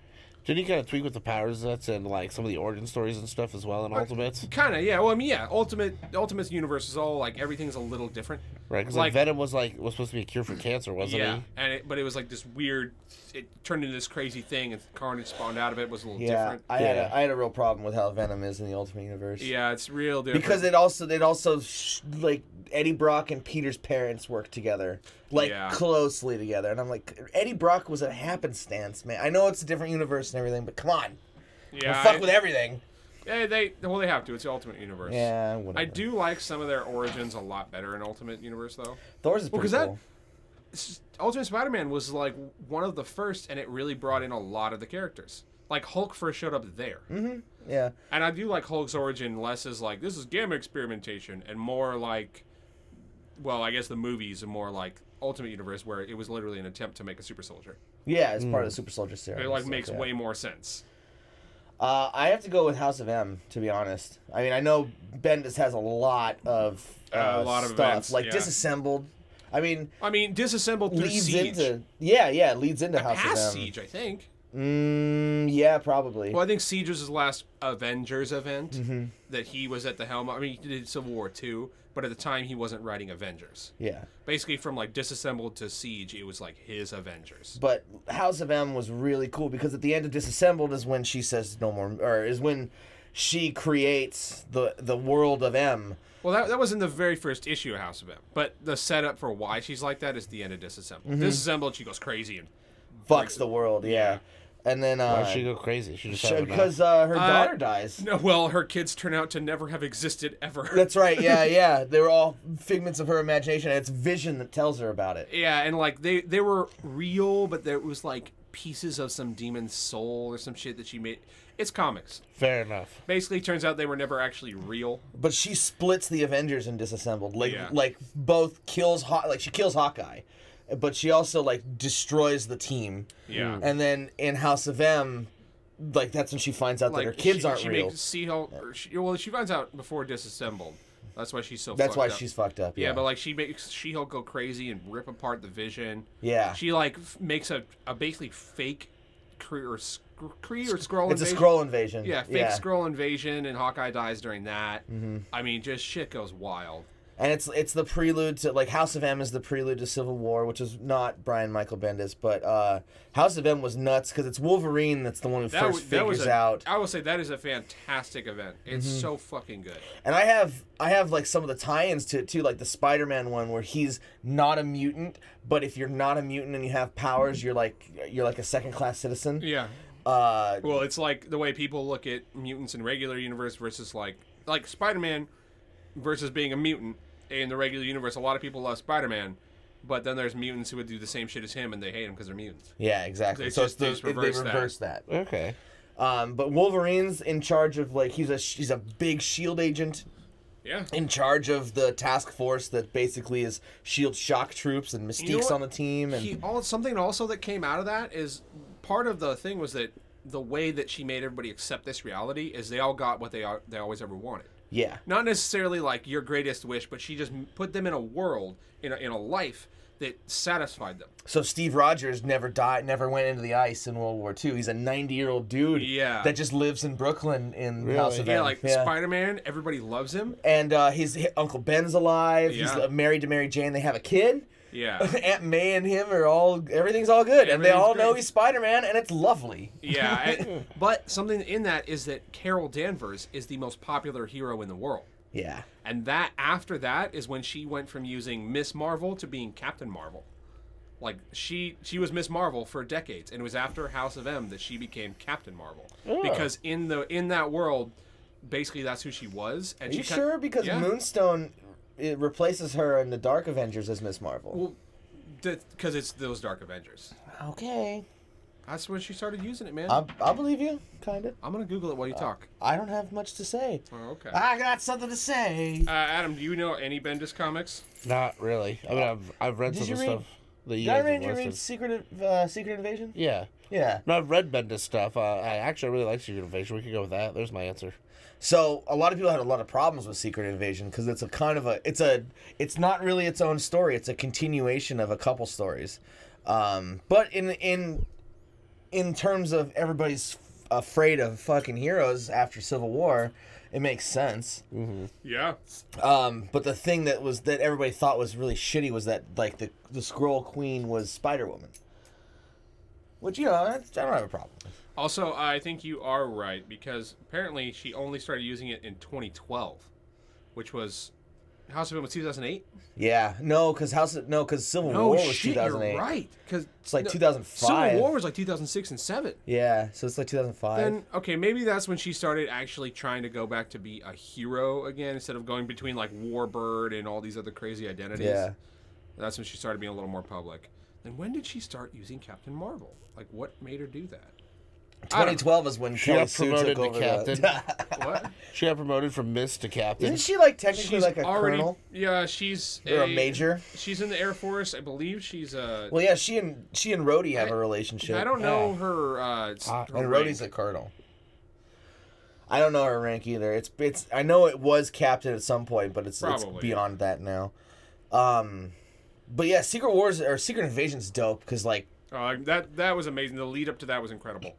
C: Did he kind of tweak with the power sets and like some of the origin stories and stuff as well in Ultimates?
D: Kind of, yeah. Well, I mean, yeah. Ultimate, Ultimate's universe is all like everything's a little different.
C: Right, because
D: Like-
C: like, Venom was like was supposed to be a cure for cancer, wasn't
D: Yeah,
C: he?
D: and it, but it was like this weird. It turned into this crazy thing, and Carnage spawned out of it. Was a little
A: Yeah,
D: different.
A: I had
C: Yeah.
A: a, I had a real problem with how Venom is in the Ultimate Universe.
D: Yeah, it's real different.
A: Because it also it also sh- like Eddie Brock and Peter's parents work together, like
D: Yeah.
A: closely together, and I'm like, Eddie Brock was a happenstance, man. I know it's a different universe and everything, but come on,
D: yeah,
A: Don't fuck
D: I-
A: with everything.
D: yeah, they well they have to. It's the Ultimate Universe.
A: Yeah, whatever.
D: I do like some of their origins a lot better in Ultimate Universe though.
A: Thor's is
D: Well,
A: pretty
D: 'cause that-
A: cool.
D: S- Ultimate Spider-Man was like one of the first, and it really brought in a lot of the characters. Like Hulk first showed up there,
A: Yeah,
D: and I do like Hulk's origin less as like this is gamma experimentation, and more like, well, I guess the movies are more like Ultimate Universe, where it was literally an attempt to make a super soldier.
A: yeah, it's part of the Super Soldier series.
D: It like
A: so,
D: makes
A: yeah.
D: way more sense.
A: Uh, I have to go with House of M, to be honest. I mean, I know Bendis has a lot of uh,
D: Uh, a lot of
A: stuff,
D: events,
A: like
D: yeah.
A: Disassembled. I mean,
D: I mean, disassembled through
A: leads
D: Siege.
A: into yeah, yeah, leads into House
D: Past
A: of M.
D: Siege, I think.
A: Mm, yeah, probably.
D: Well, I think Siege was his last Avengers event
A: Mm-hmm.
D: that he was at the helm. I mean, he did Civil War two, but at the time he wasn't writing Avengers.
A: Yeah,
D: Basically, from like Disassembled to Siege, it was like his Avengers.
A: but House of M was really cool because at the end of Disassembled is when she says no more, or is when she creates the the world of M.
D: Well, that, that was in the very first issue of House of M. But the setup for why she's like that is the end of Disassembled.
A: Mm-hmm.
D: Disassembled, she goes crazy and
A: Fucks the world, yeah. And then uh,
C: Why'd she go crazy? She just
A: sh-
C: had enough.
A: because uh, her
D: Uh,
A: daughter dies.
D: no, well, her kids turn out to never have existed ever.
A: That's right. Yeah, yeah. They were all figments of her imagination. And it's Vision that tells her about it.
D: Yeah, and like they they were real, but there was like pieces of some demon's soul or some shit that she made. It's comics.
C: Fair enough.
D: Basically, it turns out they were never actually real.
A: But she splits the Avengers in Disassembled. Like,
D: Yeah.
A: like both kills Haw- like she kills Hawkeye, but she also like destroys the team.
D: Yeah.
A: And then in House of M, like that's when she finds out that her kids
D: she,
A: aren't
D: she
A: real.
D: Makes She-Hulk, or she, well, she finds out before Disassembled. That's why she's so.
A: That's
D: fucked
A: why
D: up.
A: she's fucked up. Yeah,
D: Yeah, but like she makes She-Hulk go crazy and rip apart the Vision.
A: yeah.
D: She like f- makes a, a basically fake Kree or Sk- Kree or Skrull
A: It's a
D: invasion.
A: scroll invasion.
D: Yeah, fake
A: yeah.
D: Skrull invasion, and Hawkeye dies during that. Mm-hmm. I mean, just shit goes wild.
A: And it's it's the prelude to like House of M is the prelude to Civil War, which is not Brian Michael Bendis, but uh, House of M was nuts because it's Wolverine that's the one who
D: That,
A: first
D: w- that was
A: figures
D: a,
A: out.
D: I will say that is a fantastic event. It's
A: Mm-hmm.
D: so fucking good.
A: And I have I have like some of the tie-ins to it too, like the Spider-Man one where he's not a mutant, but if you're not a mutant and you have powers, you're like you're like a second-class citizen.
D: Yeah.
A: Uh,
D: Well, it's like the way people look at mutants in regular universe versus like like Spider-Man versus being a mutant in the regular universe. A lot of people love Spider-Man, but then there's mutants who would do the same shit as him and they hate him because they're mutants.
A: yeah, exactly.
D: They
A: so
D: just-
A: it's the,
D: they just
A: they
D: reverse
A: reverse,
D: that.
A: that.
C: Okay.
A: Um, but Wolverine's in charge of like he's a he's a big shield agent.
D: Yeah.
A: In charge of the task force that basically is Shield shock troops and Mystique's
D: You know what?
A: on the team and
D: He, all, something also that came out of that is part of the thing was that the way that she made everybody accept this reality is they all got what they are, they always ever wanted.
A: yeah.
D: Not necessarily like your greatest wish, but she just m- put them in a world, in a, in a life that satisfied them.
A: So Steve Rogers never died, never went into the ice in World War Two. He's a ninety-year-old dude
D: Yeah.
A: that just lives in Brooklyn in
C: Really?
A: House of
D: Yeah,
A: M.
D: like
A: yeah.
D: Spider-Man, everybody loves him.
A: And uh, his, his Uncle Ben's alive. He's
D: Yeah.
A: uh, married to Mary Jane. They have a kid.
D: Yeah.
A: Aunt May and him are all everything's all good, and they
D: Everything's
A: all know
D: great.
A: he's Spider-Man, and it's lovely.
D: Yeah. and- but something in that is that Carol Danvers is the most popular hero in the world.
A: Yeah.
D: And that after that is when she went from using Miss Marvel to being Captain Marvel. Like she she was Miss Marvel for decades, and it was after House of M that she became Captain Marvel.
C: Oh.
D: Because in the in that world, basically that's who she was. And
A: Are
D: she
A: you
D: kin-
A: sure? Because
D: yeah.
A: Moonstone it replaces her in the Dark Avengers as Miss Marvel.
D: Well, because it's those Dark Avengers.
A: Okay.
D: That's when she started using it, man.
A: I I believe you, kind of.
D: I'm gonna Google it while you talk.
A: I don't have much to say.
D: Oh, okay.
A: I got something to say.
D: Uh, Adam, do you know any Bendis comics?
C: Not really. I mean, I've I've read
A: Did
C: some
A: you
C: of the
A: read-
C: stuff that you
A: Did I
C: guys
A: read
C: have
A: you read
C: listed.
A: Secret uh, Secret Invasion?
C: Yeah.
A: Yeah.
C: No, I've read Bendis stuff. Uh, I actually really like Secret Invasion. We could go with that. There's my answer.
A: So a lot of people had a lot of problems with Secret Invasion because it's a kind of a it's a it's not really its own story. It's a continuation of a couple stories. Um, but in in in terms of everybody's afraid of fucking heroes after Civil War, it makes sense.
D: Yeah.
A: Um, but the thing that was that everybody thought was really shitty was that like the the Skrull Queen was Spider Woman, which you know I, I don't have a problem with.
D: Also, I think you are right because apparently she only started using it in twenty twelve, which was House of M was two thousand eight.
A: Yeah, no, because House of, no, because Civil
D: No
A: War was
D: shit,
A: two thousand eight.
D: you're right. Because
A: It's like two thousand five.
D: Civil War was like two thousand six and seven.
A: Yeah, so it's like two thousand five.
D: Then okay, maybe that's when she started actually trying to go back to be a hero again instead of going between like Warbird and all these other crazy identities.
A: Yeah.
D: That's when she started being a little more public. Then when did she start using Captain Marvel? Like what made her do that?
A: twenty twelve is when
C: She
A: Kelly
C: got
A: Sue
C: promoted
A: took
C: to
A: over
C: captain.
A: the...
D: What?
C: She got promoted from Miss to captain.
A: Isn't she like technically
D: She's
A: like a
D: already
A: colonel
D: yeah. She's
A: or a major?
D: She's in the Air Force, I believe. She's a.
A: Well, yeah, she and she and Rhodey have
D: I-
A: a relationship.
D: I don't know her. Uh, s-
C: Ah,
D: her
A: And
D: rank.
A: Rhodey's a colonel. I don't know her rank either. It's it's. I know it was captain at some point, but it's, it's
D: Probably,
A: beyond that now. Um, but yeah, Secret Wars or Secret Invasion's dope because like
D: Uh, that that was amazing. The lead up to that was incredible.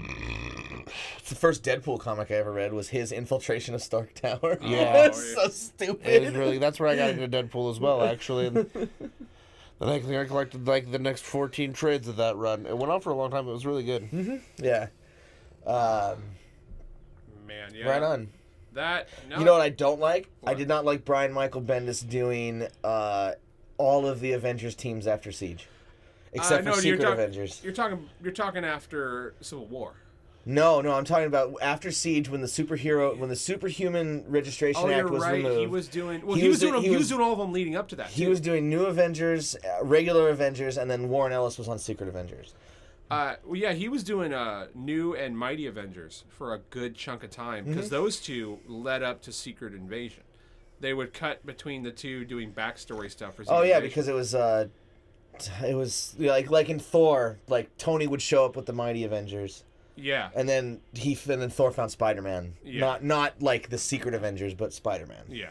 A: it's the first Deadpool comic I ever read was his infiltration of Stark Tower.
C: Yeah.
A: it's so stupid.
C: It was really that's where I got into Deadpool as well, actually. And the next thing I collected like the next fourteen trades of that run. It went on for a long time. It was really good.
A: Yeah. Um,
D: Man, yeah.
A: Right on.
D: That no,
A: You know what I don't like? I
D: What?
A: did not like Brian Michael Bendis doing uh, all of the Avengers teams after Siege, except
D: uh, no,
A: for
D: you're
A: Secret
D: talk-
A: Avengers.
D: You're talking. You're talking after Civil War.
A: No, no, I'm talking about after Siege when the superhero, when the Superhuman Registration
D: Oh,
A: Act
D: you're
A: was
D: right.
A: removed.
D: He was doing. Well,
A: He
D: he, was,
A: was-
D: doing.
A: he
D: He was,
A: was-
D: doing all of them leading up to that.
A: He
D: too.
A: was doing New Avengers, uh, regular Avengers, and then Warren Ellis was on Secret Avengers.
D: Uh, well, yeah, he was doing uh, New and Mighty Avengers for a good chunk of time because
A: Mm-hmm.
D: those two led up to Secret Invasion. They would cut between the two doing backstory stuff for Secret
A: Oh yeah,
D: Invasion.
A: because it was uh, it was like like in Thor, like Tony would show up with the Mighty Avengers.
D: yeah,
A: And then he and then Thor found Spider Man.
D: Yeah.
A: Not not like the Secret Avengers, but Spider Man.
D: yeah.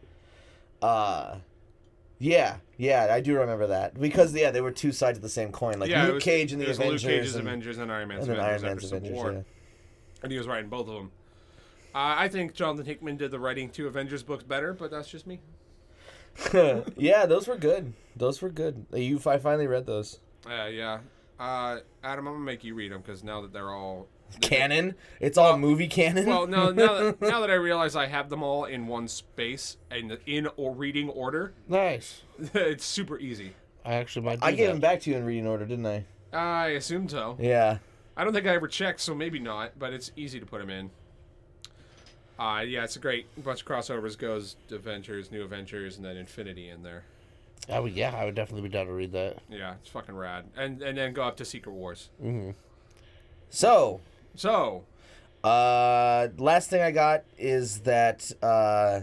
A: Uh yeah, yeah, I do remember that. Because yeah, they were two sides of the same coin. Like
D: yeah, it
A: Luke
D: was,
A: Cage and
D: it
A: the
D: was
A: Avengers.
D: Luke Cage's
A: and,
D: Avengers and Iron Man's
A: and then
D: Avengers
A: Iron
D: after
A: Man's
D: Civil
A: Avengers,
D: War. And he was writing both of them. Uh, I think Jonathan Hickman did the writing two Avengers books better, but that's just me.
A: yeah. Yeah, those were good. Those were good. You I finally read those.
D: Uh, yeah. Uh, Adam, I'm gonna make you read them because now that they're all
A: Canon? It's all movie canon?
D: Well, no, now that, now that I realize I have them all in one space and in or reading order,
C: Nice.
D: it's super easy.
C: I actually might do
A: I gave
C: that.
A: them back to you in reading order, didn't I?
D: I assume so.
A: Yeah.
D: I don't think I ever checked, so maybe not, but it's easy to put them in. Uh, yeah, it's a great bunch of crossovers. Goes Avengers, New Avengers, and then Infinity in there.
C: I would, yeah, I would definitely be down to read that.
D: Yeah, it's fucking rad. And and then go up to Secret Wars.
A: So,
D: So,
A: uh last thing I got is that uh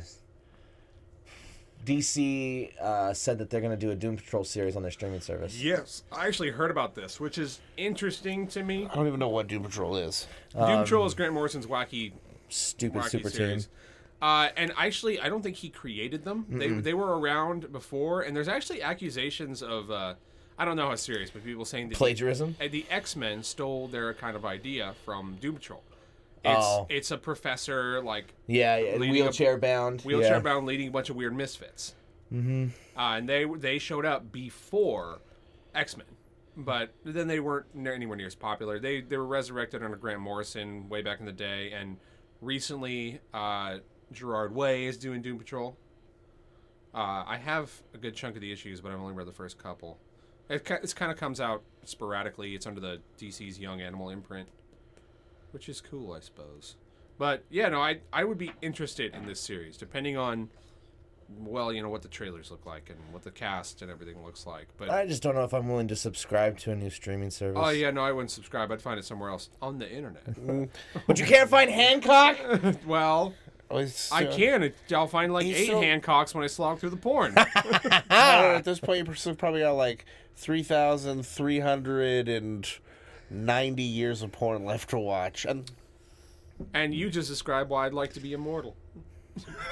A: D C uh, said that they're going to do a Doom Patrol series on their streaming service.
D: yes, I actually heard about this, which is interesting to me.
C: I don't even know what Doom Patrol is.
D: Doom Patrol is Grant Morrison's wacky
A: Stupid
D: wacky
A: super
D: series.
A: team.
D: Uh, and actually, I don't think he created them. They they were around before, and there's actually accusations of uh, I don't know how serious, but people saying that
A: Plagiarism?
D: the, uh, the X-Men stole their kind of idea from Doom Patrol. It's
A: Oh.
D: it's a professor like
A: Yeah, yeah
D: Leading
A: wheelchair bound.
D: wheelchair
A: yeah.
D: bound leading a bunch of weird misfits. Mm-hmm. Uh, and they they showed up before X-Men, but then they weren't near, anywhere near as popular. They they were resurrected under Grant Morrison way back in the day, and recently uh, Gerard Way is doing Doom Patrol. Uh, I have a good chunk of the issues, but I've only read the first couple. It ki- it's kind of comes out sporadically. It's under the D C's Young Animal imprint, which is cool, I suppose. But yeah, no, I I would be interested in this series, depending on, well, you know, what the trailers look like and what the cast and everything looks like. But
A: I just don't know if I'm willing to subscribe to a new streaming service.
D: oh yeah, no, I wouldn't subscribe. I'd find it somewhere else on the internet.
A: But you can't find Hancock?
D: well,
C: Oh, it's,
D: I
C: uh,
D: can. It, I'll find like
C: He's
D: eight
C: so-
D: Hancocks when I slog through the porn.
C: uh, at this point, you're probably got like three thousand three hundred ninety years of porn left to watch. And
D: and you just described why I'd like to be immortal.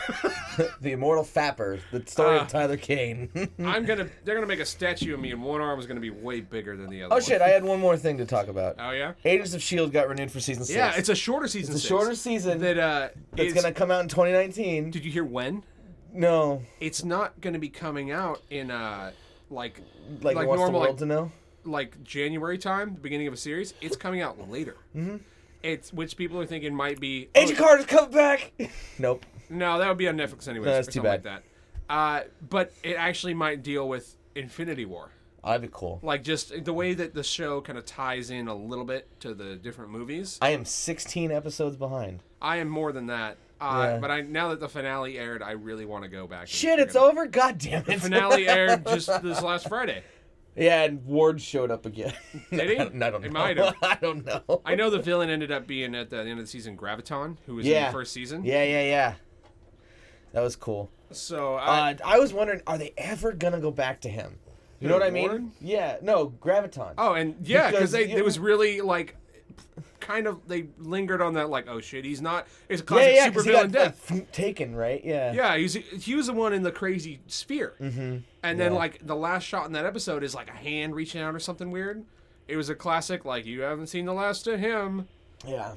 A: The immortal Fapper, the story
D: Uh,
A: of Tyler Kane.
D: I'm gonna. They're gonna make a statue of me, and one arm is gonna be way bigger than the other.
A: Oh
D: one.
A: shit! I had one more thing to talk about.
D: Oh yeah.
A: Agents of Shield got renewed for season six.
D: Yeah, it's a shorter season.
A: It's a
D: six
A: shorter season
D: that uh.
A: It's
D: is-
A: gonna come out in twenty nineteen.
D: Did you hear when?
A: No,
D: It's not gonna be coming out in uh like
A: like,
D: like
A: it wants
D: normal
A: the world
D: like,
A: to know.
D: like January time, the beginning of a series. It's coming out later. Mm-hmm. It's which people are thinking might be.
A: Agent
D: oh,
A: Carter's coming back. Nope.
D: No, that would be on Netflix anyways.
A: No, that's
D: or
A: too
D: something
A: bad.
D: like that. Uh, but it actually might deal with Infinity War.
A: Oh, that'd be cool.
D: Like just the way that the show kind of ties in a little bit to the different movies.
A: I am sixteen episodes behind.
D: I am more than that. Uh,
A: Yeah.
D: But I now that the finale aired, I really want to go back. and
A: Shit,
D: check
A: it's
D: it out.
A: over. God damn it.
D: The finale aired just this last Friday.
A: Yeah, and Ward showed up again.
D: Did he?
A: I don't, I don't
D: He
A: know.
D: might have.
A: I don't know.
D: I know the villain ended up being at the end of the season Graviton, who was in
A: Yeah.
D: the first season.
A: Yeah, yeah, yeah. That was cool.
D: So I,
A: Uh, I was wondering, are they ever gonna go back to him? You know
D: Who,
A: what I mean?
D: Ward?
A: Yeah. No, Graviton.
D: oh, and yeah,
A: Because,
D: because they
A: you
D: it was
A: know-
D: really like kind of they lingered on that like oh shit he's not it's a
A: yeah,
D: classic
A: yeah,
D: super
A: because he
D: villain
A: got
D: death.
A: like, f- taken, right? Yeah.
D: Yeah, he's he was the one in the crazy sphere, mm-hmm. and then
A: Yeah.
D: like the last shot in that episode is like a hand reaching out or something weird. It was a classic like you haven't seen the last of him.
A: Yeah.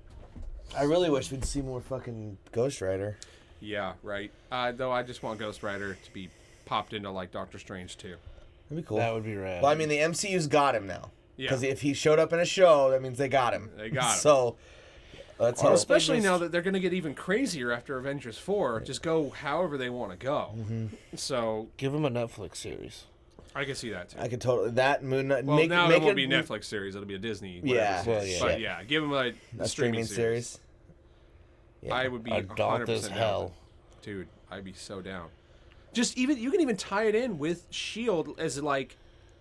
A: I really wish we'd see more fucking Ghost Rider.
D: Yeah, right. Uh, though I just want Ghost Rider to be popped into like Doctor Strange too.
A: That'd be cool.
C: That would be rad.
A: Well, I mean, the M C U's got him now.
D: Yeah.
A: Because if he showed up in a show, that means they got him.
D: They got him.
A: So, let's hope.
D: Especially now that they're going to get even crazier after Avengers four. Just go however they want to go.
A: Mm-hmm.
D: So
C: Give him a Netflix series.
D: I can see that too.
A: I could totally that Moon Knight.
D: Well,
A: make,
D: now
A: make
D: it won't
A: it,
D: be a Netflix series; it'll be a Disney.
A: Yeah.
D: whatever
C: Well,
D: series.
C: yeah.
D: But yeah, give them a,
A: a streaming series. Yeah.
D: I would be
C: Adult
D: one hundred
C: as
D: percent
C: hell.
D: down. Dude, I'd be so down. Just even you can even tie it in with Shield as like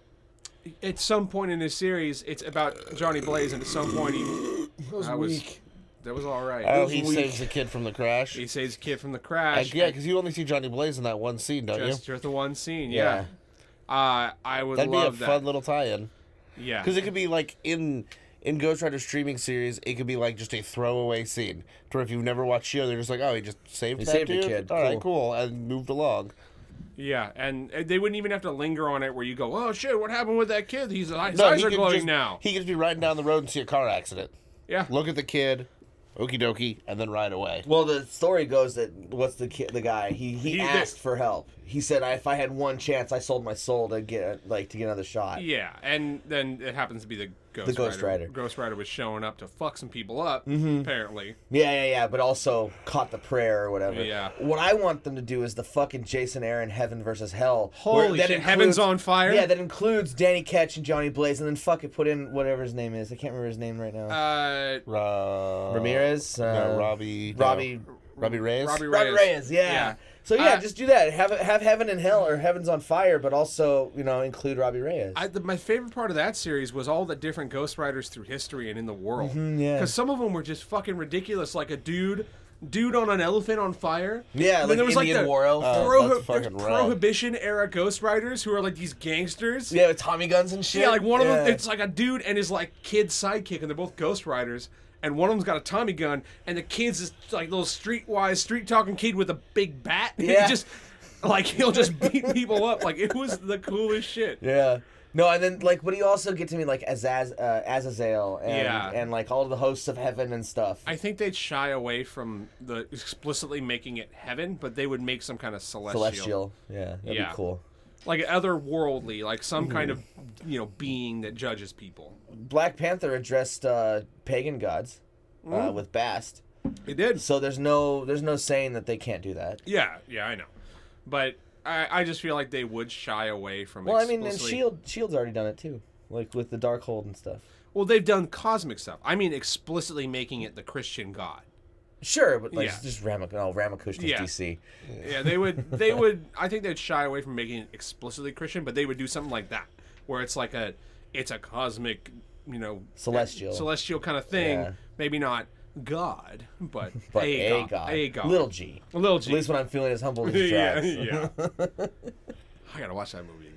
D: at some point in this series, it's about Johnny Blaze, and at some point he
A: That was
D: I was-
A: weak.
D: that was all right.
C: Oh,
A: was
C: he
A: weak.
C: saves the kid from the crash.
D: He saves the kid from the
C: Uh,
D: crash.
C: yeah, because you only see Johnny Blaze in that one scene, don't
D: just,
C: you?
D: just the one scene.
A: Yeah.
D: Yeah. Uh, I would
C: That'd be a
D: love
C: fun
D: that.
C: little tie-in.
D: Yeah.
C: Because it could be like in in Ghost Rider streaming series, it could be like just a throwaway scene. To where if you've never watched Shield, they're just like, oh, he just saved
A: He
C: that
A: saved a
C: dude.
A: kid.
C: All right,
A: Cool.
C: cool, and moved along.
D: Yeah, and and they wouldn't even have to linger on it where you go, oh shit, what happened with that kid? His eyes
C: No, he
D: are
C: could
D: glowing
C: just,
D: now.
C: He could just be riding down the road and see a car accident.
D: Yeah.
C: Look at the kid, okie dokie, and then ride away.
A: Well, the story goes that what's the kid, the guy? He he,
D: He-
A: asked for help. He said, "If I had one chance, I sold my soul to get like to get another shot."
D: Yeah, and then it happens to be the Ghost,
A: The Ghost
D: Rider.
A: Rider.
D: Ghost Rider was showing up to fuck some people up,
C: Mm-hmm.
D: apparently.
A: Yeah, yeah, yeah, but also caught the prayer or whatever.
D: Yeah.
A: What I want them to do is the fucking Jason Aaron Heaven versus Hell.
D: Holy
A: where that
D: shit, Heaven's on fire?
A: Yeah, that includes Danny Ketch and Johnny Blaze, and then fuck it, put in whatever his name is. I can't remember his name right now.
D: Uh,
C: Uh,
A: Ramirez?
C: no,
A: Uh,
C: Robbie.
A: Robbie.
C: No. Robbie Reyes.
D: Robbie
A: Robbie
D: Reyes.
A: Reyes, yeah.
D: Yeah.
A: So yeah,
D: Uh,
A: just do that. Have have Heaven and Hell or Heaven's on Fire, but also you know include Robbie Reyes.
D: I, the, my favorite part of that series was all the different Ghost Riders through history and in the world.
A: Mhm, yeah.
D: Because some of them were just fucking ridiculous, like a dude, dude on an elephant on fire.
A: Yeah,
D: And
A: like
D: then
A: Indian
D: the
A: War Elephant.
C: Oh,
D: prohi-
C: that's
D: there's
C: fucking rad.
D: Prohibition era Ghost Riders who are like these gangsters.
A: yeah, with Tommy guns and shit.
D: Yeah, like one of them,
A: Yeah.
D: it's like a dude and his like kid sidekick, and they're both Ghost Riders. And one of them's got a Tommy gun, and the kid's this like little streetwise, street talking kid with a big bat.
A: Yeah.
D: He just like he'll just beat people up. Like it was the coolest shit.
A: Yeah. No, and then like, but you also get to me like Azaz, uh, Azazel, and
D: Yeah.
A: and like all the hosts of heaven and stuff.
D: I think they'd shy away from the explicitly making it heaven, but they would make some kind of celestial,
A: Celestial. Yeah, that'd
D: Yeah.
A: be cool.
D: like otherworldly, like some kind of
A: Mm-hmm.
D: you know being that judges people.
A: Black Panther addressed uh, pagan gods uh,
D: Mm.
A: with Bast,
D: It did.
A: so there's no there's no saying that they can't do that.
D: Yeah, yeah, I know, but I, I just feel like they would shy away from.
A: Well, I mean, and
D: explicitly-
A: Shield Shield's already done it too, like with the Darkhold and stuff.
D: Well, they've done cosmic stuff. I mean, explicitly making it the Christian God.
A: Sure, but like
D: Yeah.
A: just Ramak oh, Ramakrishna's
D: Yeah.
A: D C.
D: Yeah, they would. They would. I think they'd shy away from making it explicitly Christian, but they would do something like that, where it's like a, it's a cosmic, you know,
A: Celestial.
D: celestial kind of thing.
A: Yeah.
D: Maybe not God, but,
A: But
D: a,
A: a
D: god,
A: god,
D: a god,
A: little G.
D: a little
A: At
D: G.
A: least when I'm feeling as humble as
D: yeah,
A: Drax.
D: yeah. I gotta watch that movie again.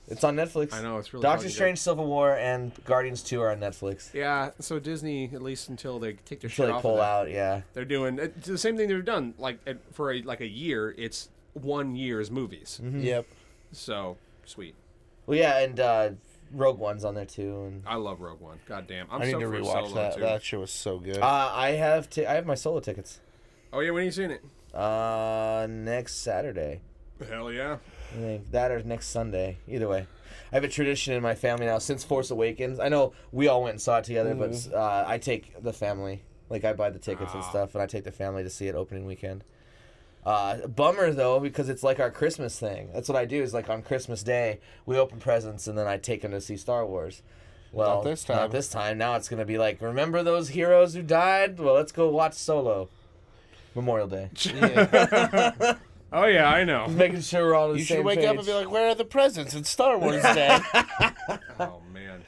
A: It's on Netflix.
D: I know, it's really
A: Doctor
D: fucking
A: Strange, Civil War, and Guardians two are on Netflix.
D: Yeah, so Disney, at least until they take their
A: Until
D: shit
A: they
D: off
A: pull
D: of that,
A: out, yeah.
D: they're doing it's the same thing they've done. Like at, for a, like a year, it's one year's movies.
A: Mm-hmm.
C: Yep.
D: So sweet.
A: Well, yeah, and uh, Rogue One's on there too. And
D: I love Rogue One. God damn, I'm
C: I need
D: so
C: to
D: for
C: rewatch
D: Solo
C: that.
D: too.
C: That shit was so good.
A: uh, I have t- I have my solo tickets.
D: Oh yeah, when are you seeing it?
A: Uh, next Saturday.
D: Hell yeah.
A: I think that or next Sunday. Either way. I have a tradition in my family now since Force Awakens. I know we all went and saw it together,
C: Mm-hmm.
A: but uh, I take the family. Like, I buy the tickets and
D: Ah.
A: stuff, and I take the family to see it opening weekend. Uh, bummer, though, because it's like our Christmas thing. That's what I do, is like on Christmas Day, we open presents, and then I take them to see Star Wars. Well,
C: Not this time.
A: Not this time. Now it's going to be like, remember those heroes who died? Well, let's go watch Solo. Memorial Day.
C: Yeah.
D: Oh yeah, I know.
A: Making sure we're all on the
C: You
A: same
C: should wake
A: page.
C: up and be like, "Where are the presents? It's Star Wars Day."
D: Oh man.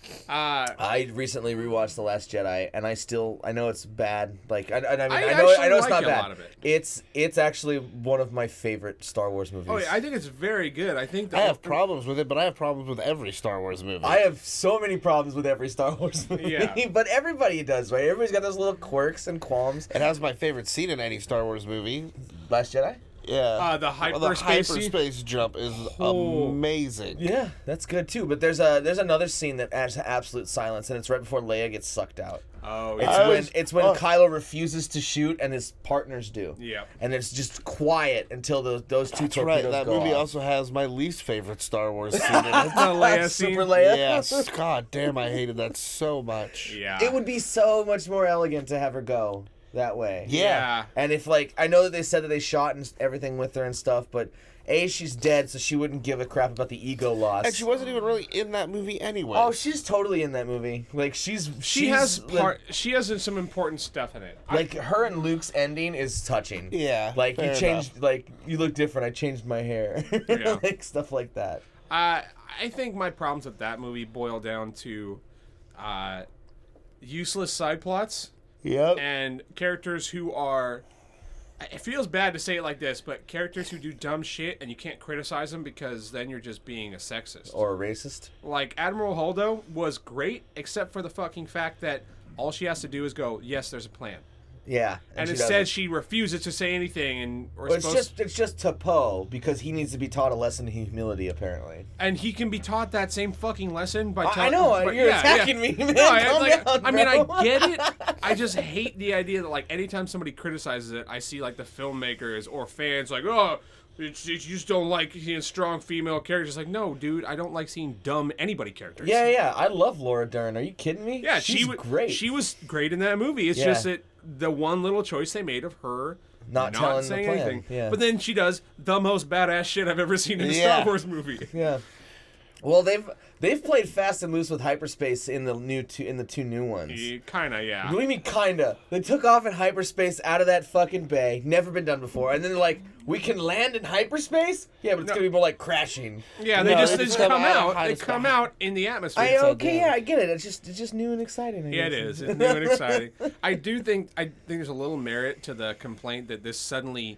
D: Uh,
A: I recently rewatched The Last Jedi, and I still I know it's bad. Like I, I, I mean,
D: I
A: I, know I
D: actually
A: know it's
D: like
A: not
D: a
A: bad.
D: lot of it.
A: It's it's actually one of my favorite Star Wars movies.
D: oh yeah, I think it's very good. I think
C: I
D: that
C: have problems with it, but I have problems with every Star Wars movie.
A: I have so many problems with every Star Wars movie,
D: Yeah.
A: but everybody does, right? Everybody's got those little quirks and qualms.
C: It has my favorite scene in any Star Wars movie.
A: Last Jedi?
C: Yeah.
D: Uh, the
C: Well, the
D: hyperspace scene?
C: hyperspace jump is
D: Oh.
C: amazing.
A: Yeah, that's good too. But there's a there's another scene that adds absolute silence, and it's right before Leia gets sucked out.
D: Oh
A: It's
D: yeah.
C: I
A: when
C: was-
A: it's when
C: oh.
A: Kylo refuses to shoot and his partners do.
D: Yep.
A: And it's just quiet until those those two
C: That's
A: torpedoes
C: right. That
A: go
C: movie
A: off.
C: also has my least favorite Star Wars scene in it.
D: The Leia scene.
A: Super Leia.
C: Yes. God damn, I hated that so much.
D: Yeah.
A: It would be so much more elegant to have her go that way.
C: Yeah.
D: Yeah.
A: And if like I know that they said that they shot and everything with her and stuff, but A, she's dead, so she wouldn't give a crap about the ego loss.
C: And she wasn't even really in that movie anyway.
A: Oh, she's totally in that movie. Like she's
D: She
A: she's,
D: has
A: like-
D: part. She has some important stuff in it. I-
A: Like her and Luke's ending is touching.
C: Yeah,
A: Like you
C: fair
A: changed, like you look different. I changed my hair.
D: Yeah.
A: Like stuff like that.
D: Uh, I think my problems with that movie boil down to uh, useless side plots
C: Yep.
D: and characters who are. It feels bad to say it like this, but characters who do dumb shit and you can't criticize them because then you're just being a sexist.
A: Or a racist.
D: Like Admiral Holdo was great, except for the fucking fact that all she has to do is go, "Yes, there's a plan,"
A: Yeah.
D: and,
A: she
D: instead
A: doesn't.
D: she refuses to say anything, and or
A: Well, it's
D: supposed
A: just it's just to Poe because he needs to be taught a lesson in humility apparently.
D: and he can be taught that same fucking lesson by
A: I- I
D: telling.
A: know,
D: but
A: you're
D: yeah,
A: attacking
D: yeah.
A: me, man.
D: No, I,
A: Calm
D: like,
A: down,
D: I mean,
A: bro.
D: I get it. I just hate the idea that like anytime somebody criticizes it, I see like the filmmakers or fans like, oh, it's, it's, you just don't like seeing strong female characters. Like, no, dude, I don't like seeing dumb anybody characters.
A: Yeah, yeah. I love Laura Dern. Are you kidding me?
D: Yeah,
A: she's
D: she was
A: great.
D: She was great in that movie. It's
A: Yeah.
D: just that the one little choice they made of her
A: Not telling the
D: saying
A: plan,
D: anything.
A: yeah.
D: But then she does the most badass shit I've ever seen in a
C: Yeah.
D: Star Wars movie.
A: Yeah. Well, they've they've played fast and loose with hyperspace in the new two in the two new ones.
D: Kinda, yeah.
A: What do you mean, kinda? They took off in hyperspace out of that fucking bay. Never been done before. And then they're like, we can land in hyperspace? Yeah, but it's
D: No.
A: gonna be more like crashing.
D: Yeah, they
C: No,
D: just
C: they
D: they
C: just
D: just
C: come
D: come
C: out of
D: out.
C: high
D: They
C: sky.
D: come out in the atmosphere.
A: I
C: so
A: okay,
C: dumb.
A: yeah, I get it. It's just it's just new and exciting. I
D: Yeah, it
A: guess.
D: is. It's new and exciting. I do think I think there's a little merit to the complaint that this suddenly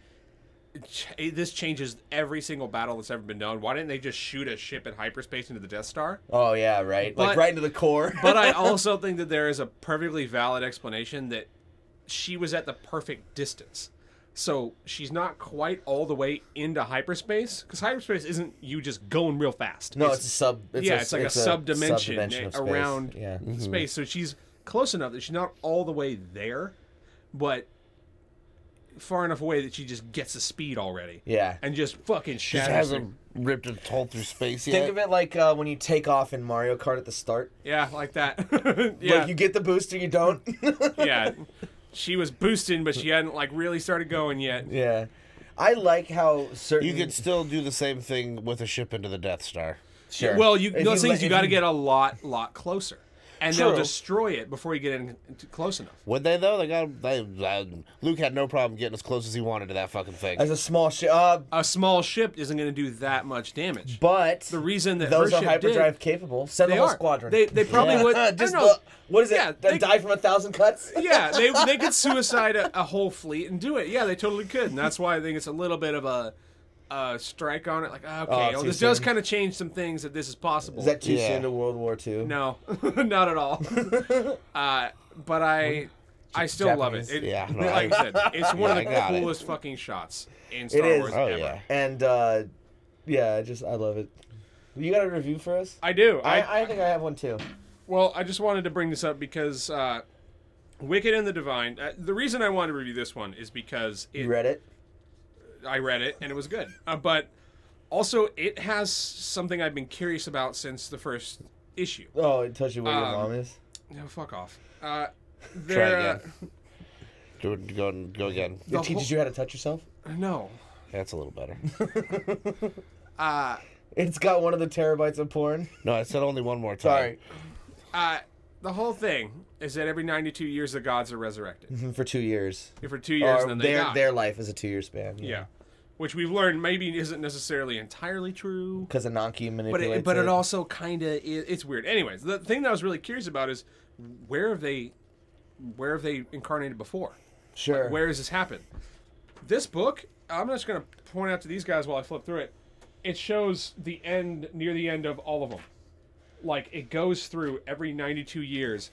D: ch- this changes every single battle that's ever been done. Why didn't they just shoot a ship in hyperspace into the Death Star?
A: Oh yeah, right. like
D: But-
A: right into the core.
D: But I also think that there is a perfectly valid explanation that she was at the perfect distance. So she's not quite all the way into hyperspace, because hyperspace isn't you just going real fast.
A: no, it's, a sub. It's
D: yeah,
A: a,
D: it's like
A: it's
D: a, sub-dimension
A: sub-dimension of space.
D: around
A: Yeah.
D: space. So she's close enough that she's not all the way there, but far enough away that she just gets the speed already.
A: Yeah.
D: And just fucking
C: Just
D: shatters.
C: hasn't ripped a hole through space yet.
A: Think of it like uh, when you take off in Mario Kart at the start.
D: Yeah, like that. yeah,
A: Like you get the booster, you don't.
D: yeah. She was boosting, but she hadn't like really started going yet.
A: Yeah. I like how certain.
C: You could still do the same thing with a ship into the Death Star.
A: Sure.
D: Well, you
A: If
D: those
A: let-
D: things you
A: if
D: got to get a lot, lot closer, and they'll
A: True.
D: destroy it before you get in to close enough.
C: Would they though? They got they. Uh, Luke had no problem getting as close as he wanted to that fucking thing.
A: as a small ship. Uh,
D: A small ship isn't going to do that much damage.
A: but
D: The reason that
A: those
D: her
A: are
D: ship
A: hyperdrive
D: did,
A: capable. Send
D: they
A: the whole
D: are.
A: squadron.
D: They they probably would. I
A: Just
D: don't know.
A: the- what is it?
D: Yeah,
A: They
D: they-
A: die from a thousand cuts.
D: Yeah, they they could suicide a, a whole fleet and do it. Yeah, they totally could, and that's why I think it's a little bit of a a strike on it. Like, okay,
A: Oh,
D: well,
A: too
D: this does
A: soon.
D: kind of change some things that this is possible.
A: Is that too
C: Yeah.
A: soon to World War Two?
D: No, not at all. uh, but I, I still love it.
A: Japanese?
D: it
C: Yeah, no,
D: like I said, it's one
C: Yeah, I
D: of
C: got
D: the
C: it.
D: coolest fucking shots in Star
A: It is.
D: Wars
C: Oh
D: ever.
C: yeah.
A: And uh, yeah, I just I love it. You got a review for us?
D: I do. I,
A: I, I think I have one too.
D: Well, I just wanted to bring this up because uh, Wicked and the Divine. Uh, the reason I wanted to review this one is because it,
A: You read it?
D: I read it and it was good. Uh, but also, it has something I've been curious about since the first issue.
A: Oh, it tells you where your
D: Um,
A: mom is.
D: No, fuck off. Uh,
C: Try
D: there,
C: again. Do it. Go and go again.
A: It
D: the
A: teaches
D: whole-
A: you how to touch yourself.
D: Uh, no.
C: That's a little better.
D: Uh,
A: It's got one of the terabytes of porn.
C: No, I said only one more time.
A: Sorry.
D: uh, the whole thing is that every ninety-two years the gods are resurrected.
A: For two years.
D: For two years,
A: Or
D: and then they
A: their
D: die.
A: their life is a two year span.
D: Yeah. Which we've learned maybe isn't necessarily entirely true.
A: Because Ananke
D: But
A: manipulates
D: it, but it
A: it.
D: also kind of it's weird. Anyways, the thing that I was really curious about is where have they where have they incarnated before?
A: Sure.
D: Where has this happened? This book, I'm just going to point out to these guys while I flip through it. It shows the end near the end of all of them. Like it goes through every ninety-two years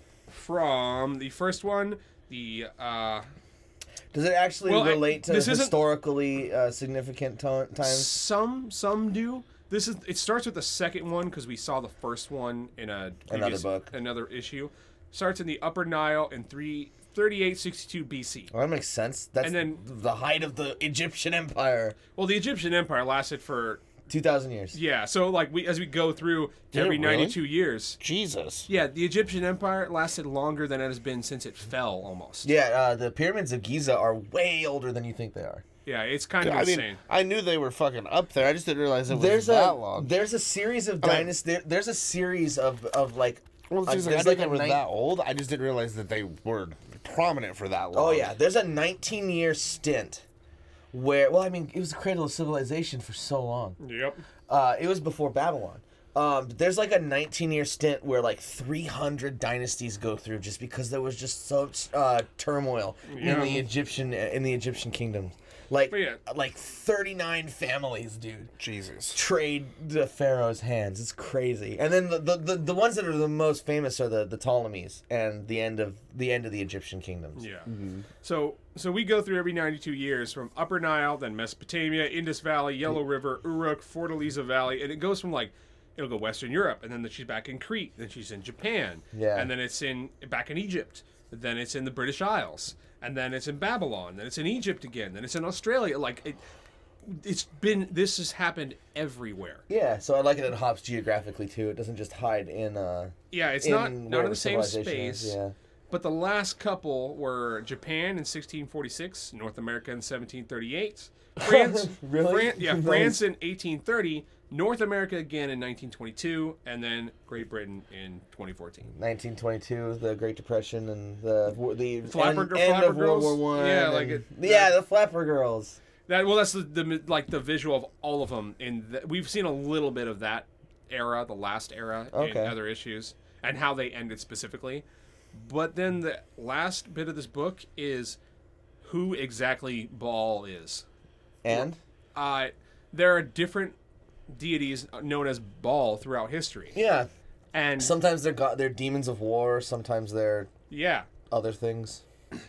D: from the first one, the uh
A: Does it actually
D: Well, I-
A: relate to
D: this isn't-
A: historically uh, significant to- times?
D: Some some do. This is it starts with the second one because we saw the first one in a previous,
A: book.
D: another issue. Starts in the Upper Nile in three thirty-eight sixty-two B C.
A: Well, that makes sense. That's
D: And then-
A: the height of the Egyptian Empire.
D: Well, the Egyptian Empire lasted for
A: two thousand years.
D: yeah. So like we as we go through
C: Did
D: every
C: it really?
D: ninety-two years.
C: Jesus.
D: Yeah, the Egyptian Empire lasted longer than it has been since it fell almost.
A: Yeah, uh, the pyramids of Giza are way older than you think they are.
D: Yeah, it's kind of
C: I
D: insane.
C: mean, I knew they were fucking up there. I just didn't realize it was
A: There's
C: that
A: a
C: long.
A: there's a series of
C: I mean-
A: dynasties. There, there's a series of of like.
C: Well,
A: uh,
C: it's just like, I
A: there's
C: knew
A: like
C: they
A: a
C: were
A: nine-
C: that old. I just didn't realize that they were prominent for that long.
A: Oh yeah, there's a nineteen year stint where well, I mean, it was the cradle of civilization for so long.
D: Yep.
A: Uh, it was before Babylon. Um, there's like a nineteen year stint where like three hundred dynasties go through just because there was just such uh, turmoil in
D: Yeah.
A: the Egyptian in the Egyptian kingdom. Like
D: But yeah.
A: like thirty-nine families, dude,
C: Jesus.
A: trade the pharaoh's hands. It's crazy. And then the, the, the, the ones that are the most famous are the, the Ptolemies and the end of the end of the Egyptian kingdoms.
D: Yeah. So so we go through every ninety-two years from Upper Nile, then Mesopotamia, Indus Valley, Yellow River, Uruk, Fortaleza Valley, and it goes from like it'll go Western Europe, and then she's back in Crete, then she's in Japan,
A: Yeah.
D: and then it's in back in Egypt, then it's in the British Isles, and then it's in Babylon, then it's in Egypt again, then it's in Australia. Like it, it's been this has happened everywhere.
A: Yeah, so I like it. It hops geographically too. It doesn't just hide in. Uh,
D: Yeah, it's
A: in
D: not not in
A: wherever
D: the same
A: civilization
D: space.
A: is, Yeah.
D: But the last couple were Japan in sixteen forty-six, North America in seventeen thirty-eight, France,
A: Really?
D: Fran- yeah,
A: Nice.
D: France in eighteen thirty, North America again in nineteen twenty-two, and then Great Britain in twenty fourteen.
A: nineteen twenty-two, the Great Depression, and the the
D: Flapper
A: end,
D: Gir-
A: end
D: Flapper
A: of World
D: Girls?
A: War One.
D: Yeah,
A: and-
D: like it-
A: yeah,
D: that-
A: the Flapper Girls.
D: That well, that's the, the like the visual of all of them. In the, we've seen a little bit of that era, the last era, in
A: Okay.
D: other issues, and how they ended specifically. But then the last bit of this book is who exactly Baal is.
A: And
D: Uh, there are different deities known as Baal throughout history,
A: yeah,
D: and
A: sometimes they're go- they're demons of war. Sometimes they're
D: yeah,
A: other things.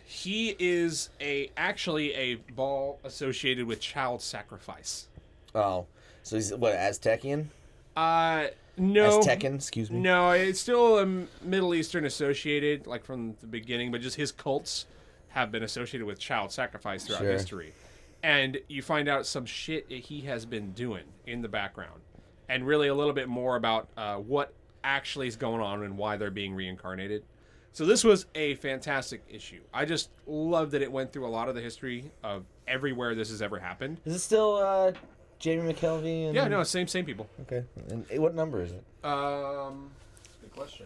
D: he is a actually a Baal associated with child sacrifice.
A: Oh, so he's what Aztecian?
D: Uh, no,
A: Aztecan, excuse me.
D: no, it's still a Middle Eastern associated, like from the beginning, but just his cults have been associated with child sacrifice throughout
A: Sure.
D: history. And you find out some shit that he has been doing in the background, and really a little bit more about uh, what actually is going on and why they're being reincarnated. So this was a fantastic issue. I just love that it went through a lot of the history of everywhere this has ever happened.
A: Is it still uh, Jamie McKelvey? And...
D: Yeah, no, same same people.
A: Okay, and eh, what number is it?
D: Um, good question.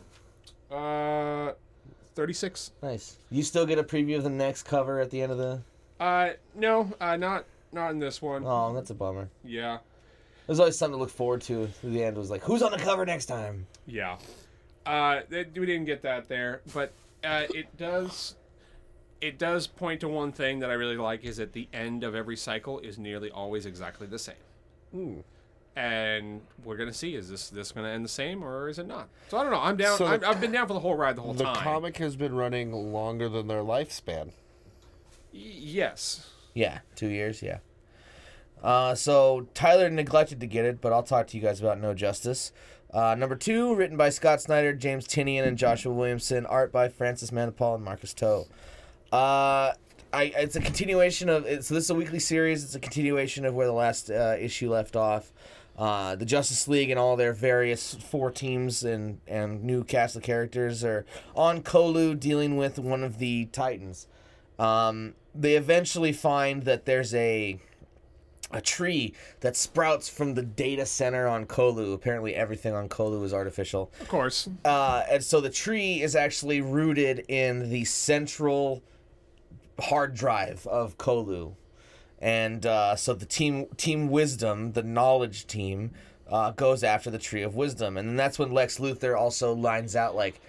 D: Uh, thirty-six.
A: Nice. You still get a preview of the next cover at the end of the.
D: Uh, no, uh, not not in this one.
A: Oh, that's a bummer.
D: Yeah,
A: There's always something to look forward to. At the end was like, who's on the cover next time?
D: yeah. Uh, th- we didn't get that there, but uh, it does. it does point to one thing that I really like is that the end of every cycle is nearly always exactly the same.
C: Ooh.
D: And we're gonna see is this this gonna end the same or is it not? So I don't know. I'm down.
C: So
D: I'm, I've been down for the whole ride the whole
C: The
D: time.
C: comic has been running longer than their lifespan.
D: Y- yes.
A: Yeah, two years. Yeah. Uh, so Tyler neglected to get it, but I'll talk to you guys about No Justice. Uh, number two, written by Scott Snyder, James Tinian, and Joshua Williamson. Art by Francis Manapul and Marcus Toe. Uh, I it's a continuation of. So this is a weekly series. It's a continuation of where the last uh, issue left off. Uh, the Justice League and all their various four teams and, and new cast of characters are on Kolu dealing with one of the Titans. Um, they eventually find that there's a a tree that sprouts from the data center on Kolu. Apparently everything on Kolu is artificial.
D: Of course.
A: Uh, and so the tree is actually rooted in the central hard drive of Kolu. And uh, so the team, Team Wisdom, the knowledge team, uh, goes after the Tree of Wisdom. And then that's when Lex Luthor also lines out, like,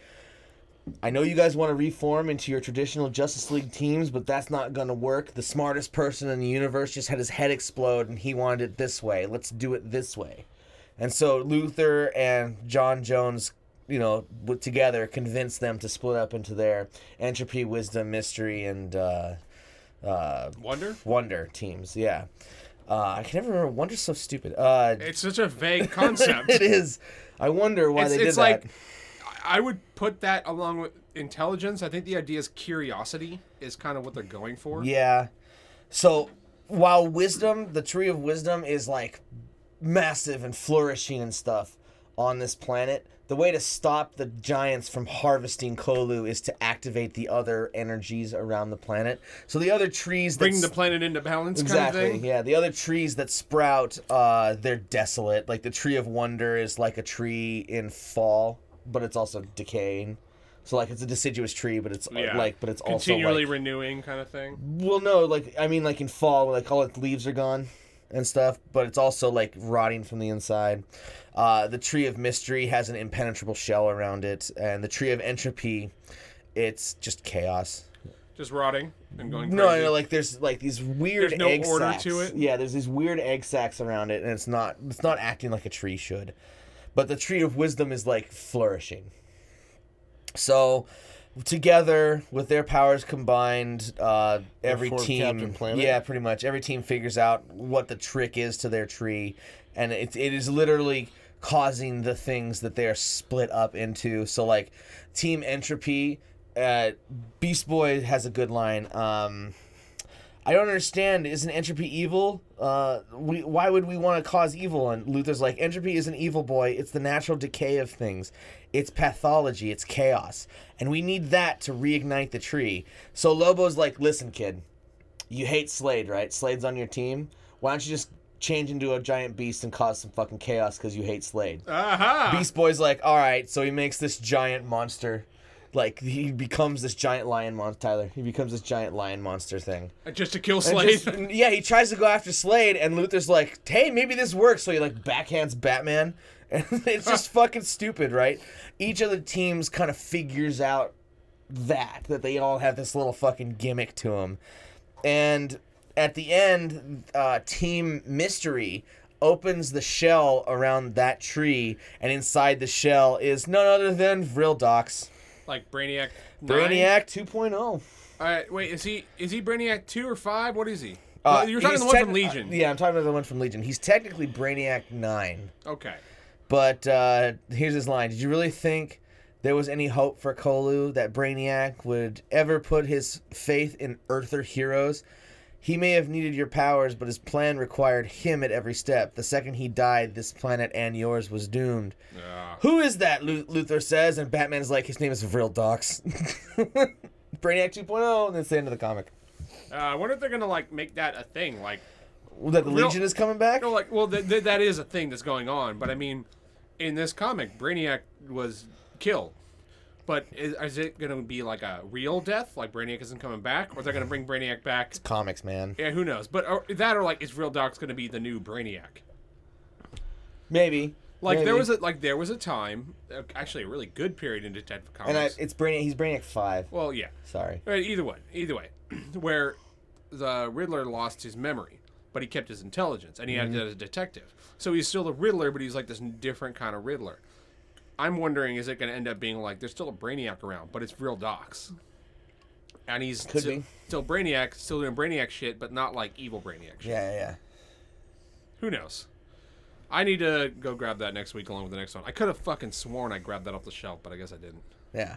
A: I know you guys want to reform into your traditional Justice League teams, but that's not going to work. The smartest person in the universe just had his head explode, and he wanted it this way. Let's do it this way. And so Luthor and John Jones, you know, with, together convinced them to split up into their Entropy, Wisdom, Mystery, and uh, uh,
D: Wonder?
A: Wonder teams. Yeah. Uh, I can never remember. Wonder's so stupid. Uh,
D: It's such a vague concept.
A: it is. I wonder why
D: It's,
A: they did
D: it's
A: that.
D: like I would put that along with intelligence. I think the idea is curiosity is kind of what they're going for.
A: Yeah. So while wisdom, the Tree of Wisdom is like massive and flourishing and stuff on this planet, the way to stop the giants from harvesting Kolu is to activate the other energies around the planet. So the other trees that
D: Bring the
A: s-
D: planet into balance
A: Exactly.
D: kind of thing.
A: Yeah, the other trees that sprout, uh, they're desolate. Like the Tree of Wonder is like a tree in fall, but it's also decaying. So like it's a deciduous tree, but it's uh,
D: Yeah.
A: like, but it's also
D: Continually
A: like,
D: renewing kind of thing.
A: well, no, like I mean, like in fall, like all its leaves are gone and stuff, but it's also like rotting from the inside. Uh, the Tree of Mystery has an impenetrable shell around it, and the Tree of Entropy, it's just chaos.
D: Just rotting and going crazy.
A: No, no, like there's like these weird
D: There's no
A: egg
D: order
A: sacs.
D: to it?
A: Yeah, there's these weird egg sacs around it, and it's not it's not acting like a tree should. But the Tree of Wisdom is like flourishing. So together with their powers combined, uh, every
C: form
A: team,
C: Captain Planet?
A: yeah, pretty much every team figures out what the trick is to their tree, and it it is literally causing the things that they are split up into. So like Team Entropy, uh, Beast Boy has a good line. Um, I don't understand. Isn't entropy evil? Uh, we why would we want to cause evil? And Luther's like, entropy isn't evil, boy. It's the natural decay of things. It's pathology. It's chaos, and we need that to reignite the tree. So Lobo's like, listen, kid, you hate Slade, right? Slade's on your team. Why don't you just change into a giant beast and cause some fucking chaos because you hate Slade?
D: Aha!
A: Beast Boy's like, all right. So he makes this giant monster. Like, he becomes this giant lion monster, Tyler. He becomes this giant lion monster thing.
D: Just to kill
A: And
D: Slade.
A: just- yeah, he tries to go after Slade, and Luther's like, hey, maybe this works. So he, like, backhands Batman. And it's just fucking stupid, right? Each of the teams kind of figures out that, that they all have this little fucking gimmick to them. And at the end, uh, Team Mystery opens the shell around that tree, and inside the shell is none other than Vril Dox.
D: Like Brainiac. nine?
A: Brainiac two point oh.
D: All right, wait. Is he is he Brainiac two or five? What is he?
A: Uh,
D: You're talking
A: he's
D: the one
A: tec-
D: from Legion.
A: uh, yeah, I'm talking about the one from Legion. He's technically Brainiac nine.
D: Okay.
A: But uh, here's his line. Did you really think there was any hope for Kolu, that Brainiac would ever put his faith in Earther heroes? He may have needed your powers, but his plan required him at every step. The second he died, this planet and yours was doomed.
D: Uh,
A: Who is that, Lu- Luthor says, and Batman's like, his name is Vril Dox. Brainiac two point oh, and that's the end of the comic.
D: uh, I wonder if they're gonna like make that a thing. Like,
A: That the
D: Vril-
A: Legion is coming back?
D: no, like, well, th- th- that is a thing that's going on. But I mean, in this comic, Brainiac was killed. But is, is it gonna be like a real death? Like Brainiac isn't coming back, or they're gonna bring Brainiac back?
A: Comics, man.
D: Yeah, who knows? But or, that or like, is Real Doc's gonna be the new Brainiac?
A: Maybe.
D: Like
A: Maybe.
D: there was a like there was a time, uh, actually a really good period in Detective Comics.
A: And I, it's Brainiac. He's Brainiac five.
D: well, yeah.
A: Sorry.
D: Right, either way, either way, where the Riddler lost his memory, but he kept his intelligence, and he
A: Mm-hmm.
D: acted as a detective. So he's still the Riddler, but he's like this different kind of Riddler. I'm wondering, is it going to end up being like there's still a Brainiac around, but it's real docs, and he's
A: Could
D: still,
A: be.
D: still Brainiac, still doing Brainiac shit, but not like evil Brainiac shit.
A: Yeah, yeah.
D: Who knows? I need to go grab that next week along with the next one. I could have fucking sworn I grabbed that off the shelf, but I guess I didn't.
A: Yeah.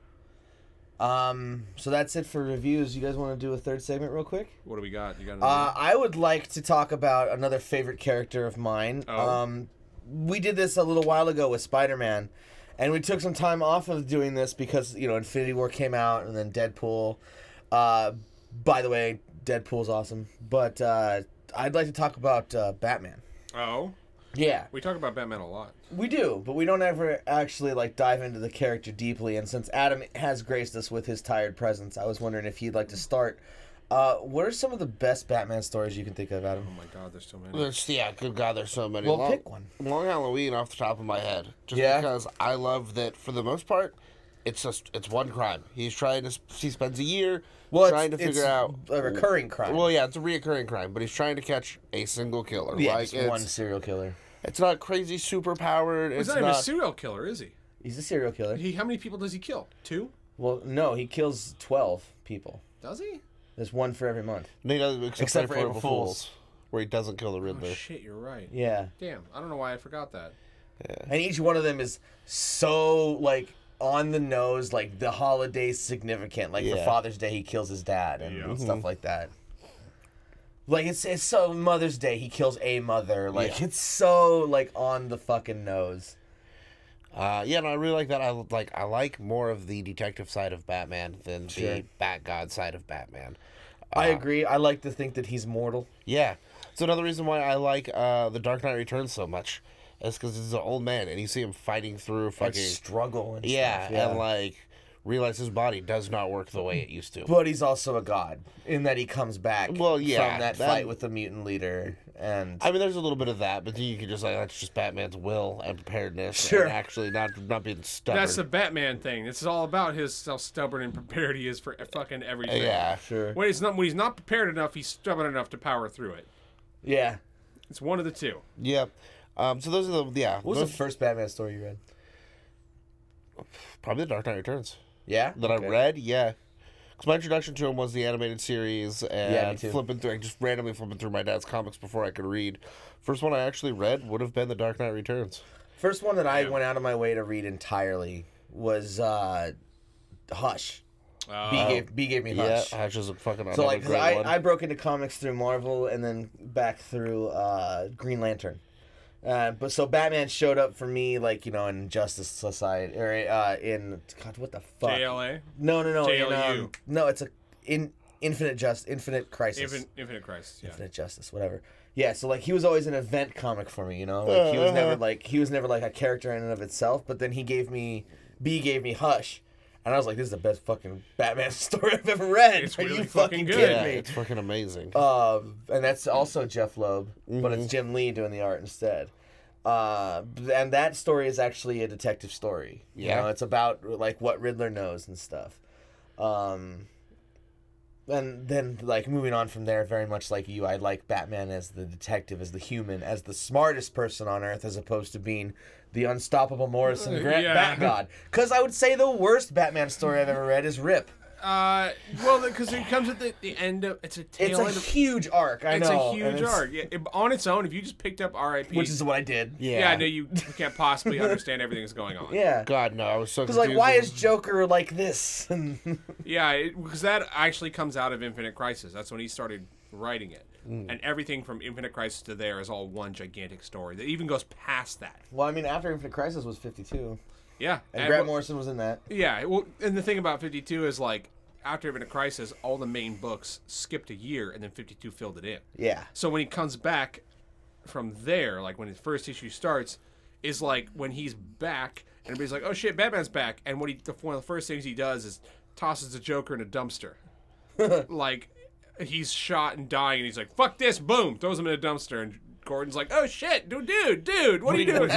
A: Um. So that's it for reviews. You guys want to do a third segment real quick?
D: What do we got? You got?
A: Uh, I would like to talk about another favorite character of mine.
D: Oh.
A: Um, we did this a little while ago with Spider-Man, and we took some time off of doing this because, you know, Infinity War came out and then Deadpool. Uh, by the way, Deadpool's awesome. But uh, I'd like to talk about uh, Batman.
D: oh,
A: Yeah,
D: we talk about Batman a lot.
A: we do, but we don't ever actually like dive into the character deeply. And since Adam has graced us with his tired presence, I was wondering if he'd like to start. Uh, what are some of the best Batman stories you can think of, Adam?
D: Oh my God, there's so many.
C: There's, yeah, good God, there's so many.
A: Well,
C: Long,
A: pick one.
C: Long Halloween off the top of my head. Just
A: Yeah?
C: because I love that for the most part, it's just it's one crime. He's trying to he spends a year
A: Well,
C: trying
A: it's,
C: to figure
A: it's
C: out
A: a recurring crime.
C: Well, yeah, it's a reoccurring crime, but he's trying to catch a single killer.
A: yeah,
C: like
A: just
C: it's,
A: one serial killer.
C: it's not crazy super powered.
D: He's
C: It's
D: not even a
C: not
D: serial killer, is he?
A: He's a serial killer.
D: He? How many people does he kill? Two?
A: Well, no, he kills twelve people.
D: Does he?
A: There's one for every month.
C: no, he doesn't- except,
A: Except
C: for
A: for
C: April
A: April
C: Fools,
A: Fools.
C: where he doesn't kill the
D: Oh
C: Riddler.
D: shit, you're right.
A: Yeah.
D: Damn, I don't know why I forgot that.
A: And each one of them is so, like, on the nose, like, the holiday's significant. Like, for
C: Yeah.
A: Father's Day, he kills his dad and
D: Yeah.
A: stuff like that. Like, it's it's so Mother's Day, he kills a mother. Like,
C: Yeah.
A: it's so, like, on the fucking nose.
C: Uh, yeah, no, I really like that. I like I like more of the detective side of Batman than
A: Sure.
C: the Bat God side of Batman.
A: I agree. I like to think that he's mortal.
C: Yeah, it's another reason why I like uh, the Dark Knight Returns so much. Is because he's an old man and you see him fighting through
A: Like,
C: fucking
A: struggle and
C: yeah,
A: stuff. Yeah.
C: and like realize his body does not work the way it used to.
A: But he's also a god in that he comes back
C: Well, yeah,
A: from that,
C: that-
A: fight with the mutant leader. And
C: I mean, there's a little bit of that, but then you could just like that's just Batman's will and preparedness,
A: Sure.
C: and actually not not being stubborn.
D: That's the Batman thing. This is all about his how stubborn and prepared he is for fucking everything.
C: yeah.
A: sure.
D: When he's not when he's not prepared enough, he's stubborn enough to power through it.
A: Yeah.
D: It's one of the two.
C: Yep. Um, so those are the yeah.
A: What was
C: those-
A: the first Batman story you read?
C: probably the Dark Knight Returns
A: Yeah?
C: that
A: Okay.
C: I read? Yeah. Because my introduction to him was the animated series and
A: Yeah, me too.
C: flipping through, just randomly flipping through my dad's comics before I could read. First one I actually read would have been The Dark Knight Returns.
A: First one that I went out of my way to read entirely was uh, Hush.
D: Uh,
A: B gave B gave me Hush.
C: Yeah, Hush is a fucking
A: so
C: another
A: like, 'cause
C: great
A: I,
C: one.
A: I broke into comics through Marvel and then back through uh, Green Lantern. Uh, but so Batman showed up for me, like, you know, in Justice Society or uh, in God, what the fuck?
D: J L A,
A: No, no, no.
D: J
A: in,
D: L U.
A: um, no, it's a in Infinite Just Infinite Crisis.
D: Infinite, Infinite Crisis. Yeah.
A: Infinite Justice, whatever. Yeah, so like he was always an event comic for me, you know. Like he was never
C: Uh-huh.
A: like he was never like a character in and of itself. But then he gave me B gave me Hush, and I was like, this is the best fucking Batman story I've ever read.
D: It's
A: Are
D: really
A: you
D: fucking
A: fucking
D: good.
A: kidding
C: yeah,
A: me?
C: it's fucking amazing.
A: Um, and that's also Jeff Loeb, but
C: Mm-hmm.
A: it's Jim Lee doing the art instead. Uh, and that story is actually a detective story. You
C: Yeah.
A: know, it's about like what Riddler knows and stuff. Um, and then like moving on from there, very much like you, I like Batman as the detective, as the human, as the smartest person on Earth, as opposed to being the unstoppable Morrison Grant
D: Yeah.
A: Bat God. Because I would say the worst Batman story I've ever read is Rip.
D: Uh, well, because it comes at the, the end of it's a tail
A: It's a
D: end of,
A: huge arc. I
D: it's
A: know,
D: a
A: and
D: huge
A: it's-
D: arc. Yeah, it- on its own, if you just picked up R I P,
A: which is what I did.
C: yeah.
D: yeah, I know you can't possibly understand everything that's going on.
A: Yeah.
C: God, no, I was so
A: Because,
C: confused.
A: like, why
C: with-
A: is Joker like this?
D: Yeah, because that actually comes out of Infinite Crisis. That's when he started writing it.
A: Mm.
D: And everything from Infinite Crisis to there is all one gigantic story that even goes past that.
A: well, I mean, after Infinite Crisis was fifty-two.
D: Yeah.
A: And,
D: and
A: Grant
D: what-
A: Morrison was in that.
D: Yeah, well, and the thing about fifty-two is, like, after Infinite Crisis, all the main books skipped a year, and then fifty-two filled it in.
A: Yeah.
D: So when he comes back from there, like when his first issue starts, is like when he's back, and everybody's like, "Oh shit, Batman's back!" And what he, the, one of the first things he does is tosses the Joker in a dumpster. Like he's shot and dying, and he's like, "Fuck this!" Boom, throws him in a dumpster and Gordon's like, "Oh shit, dude, dude, dude, what are you doing?"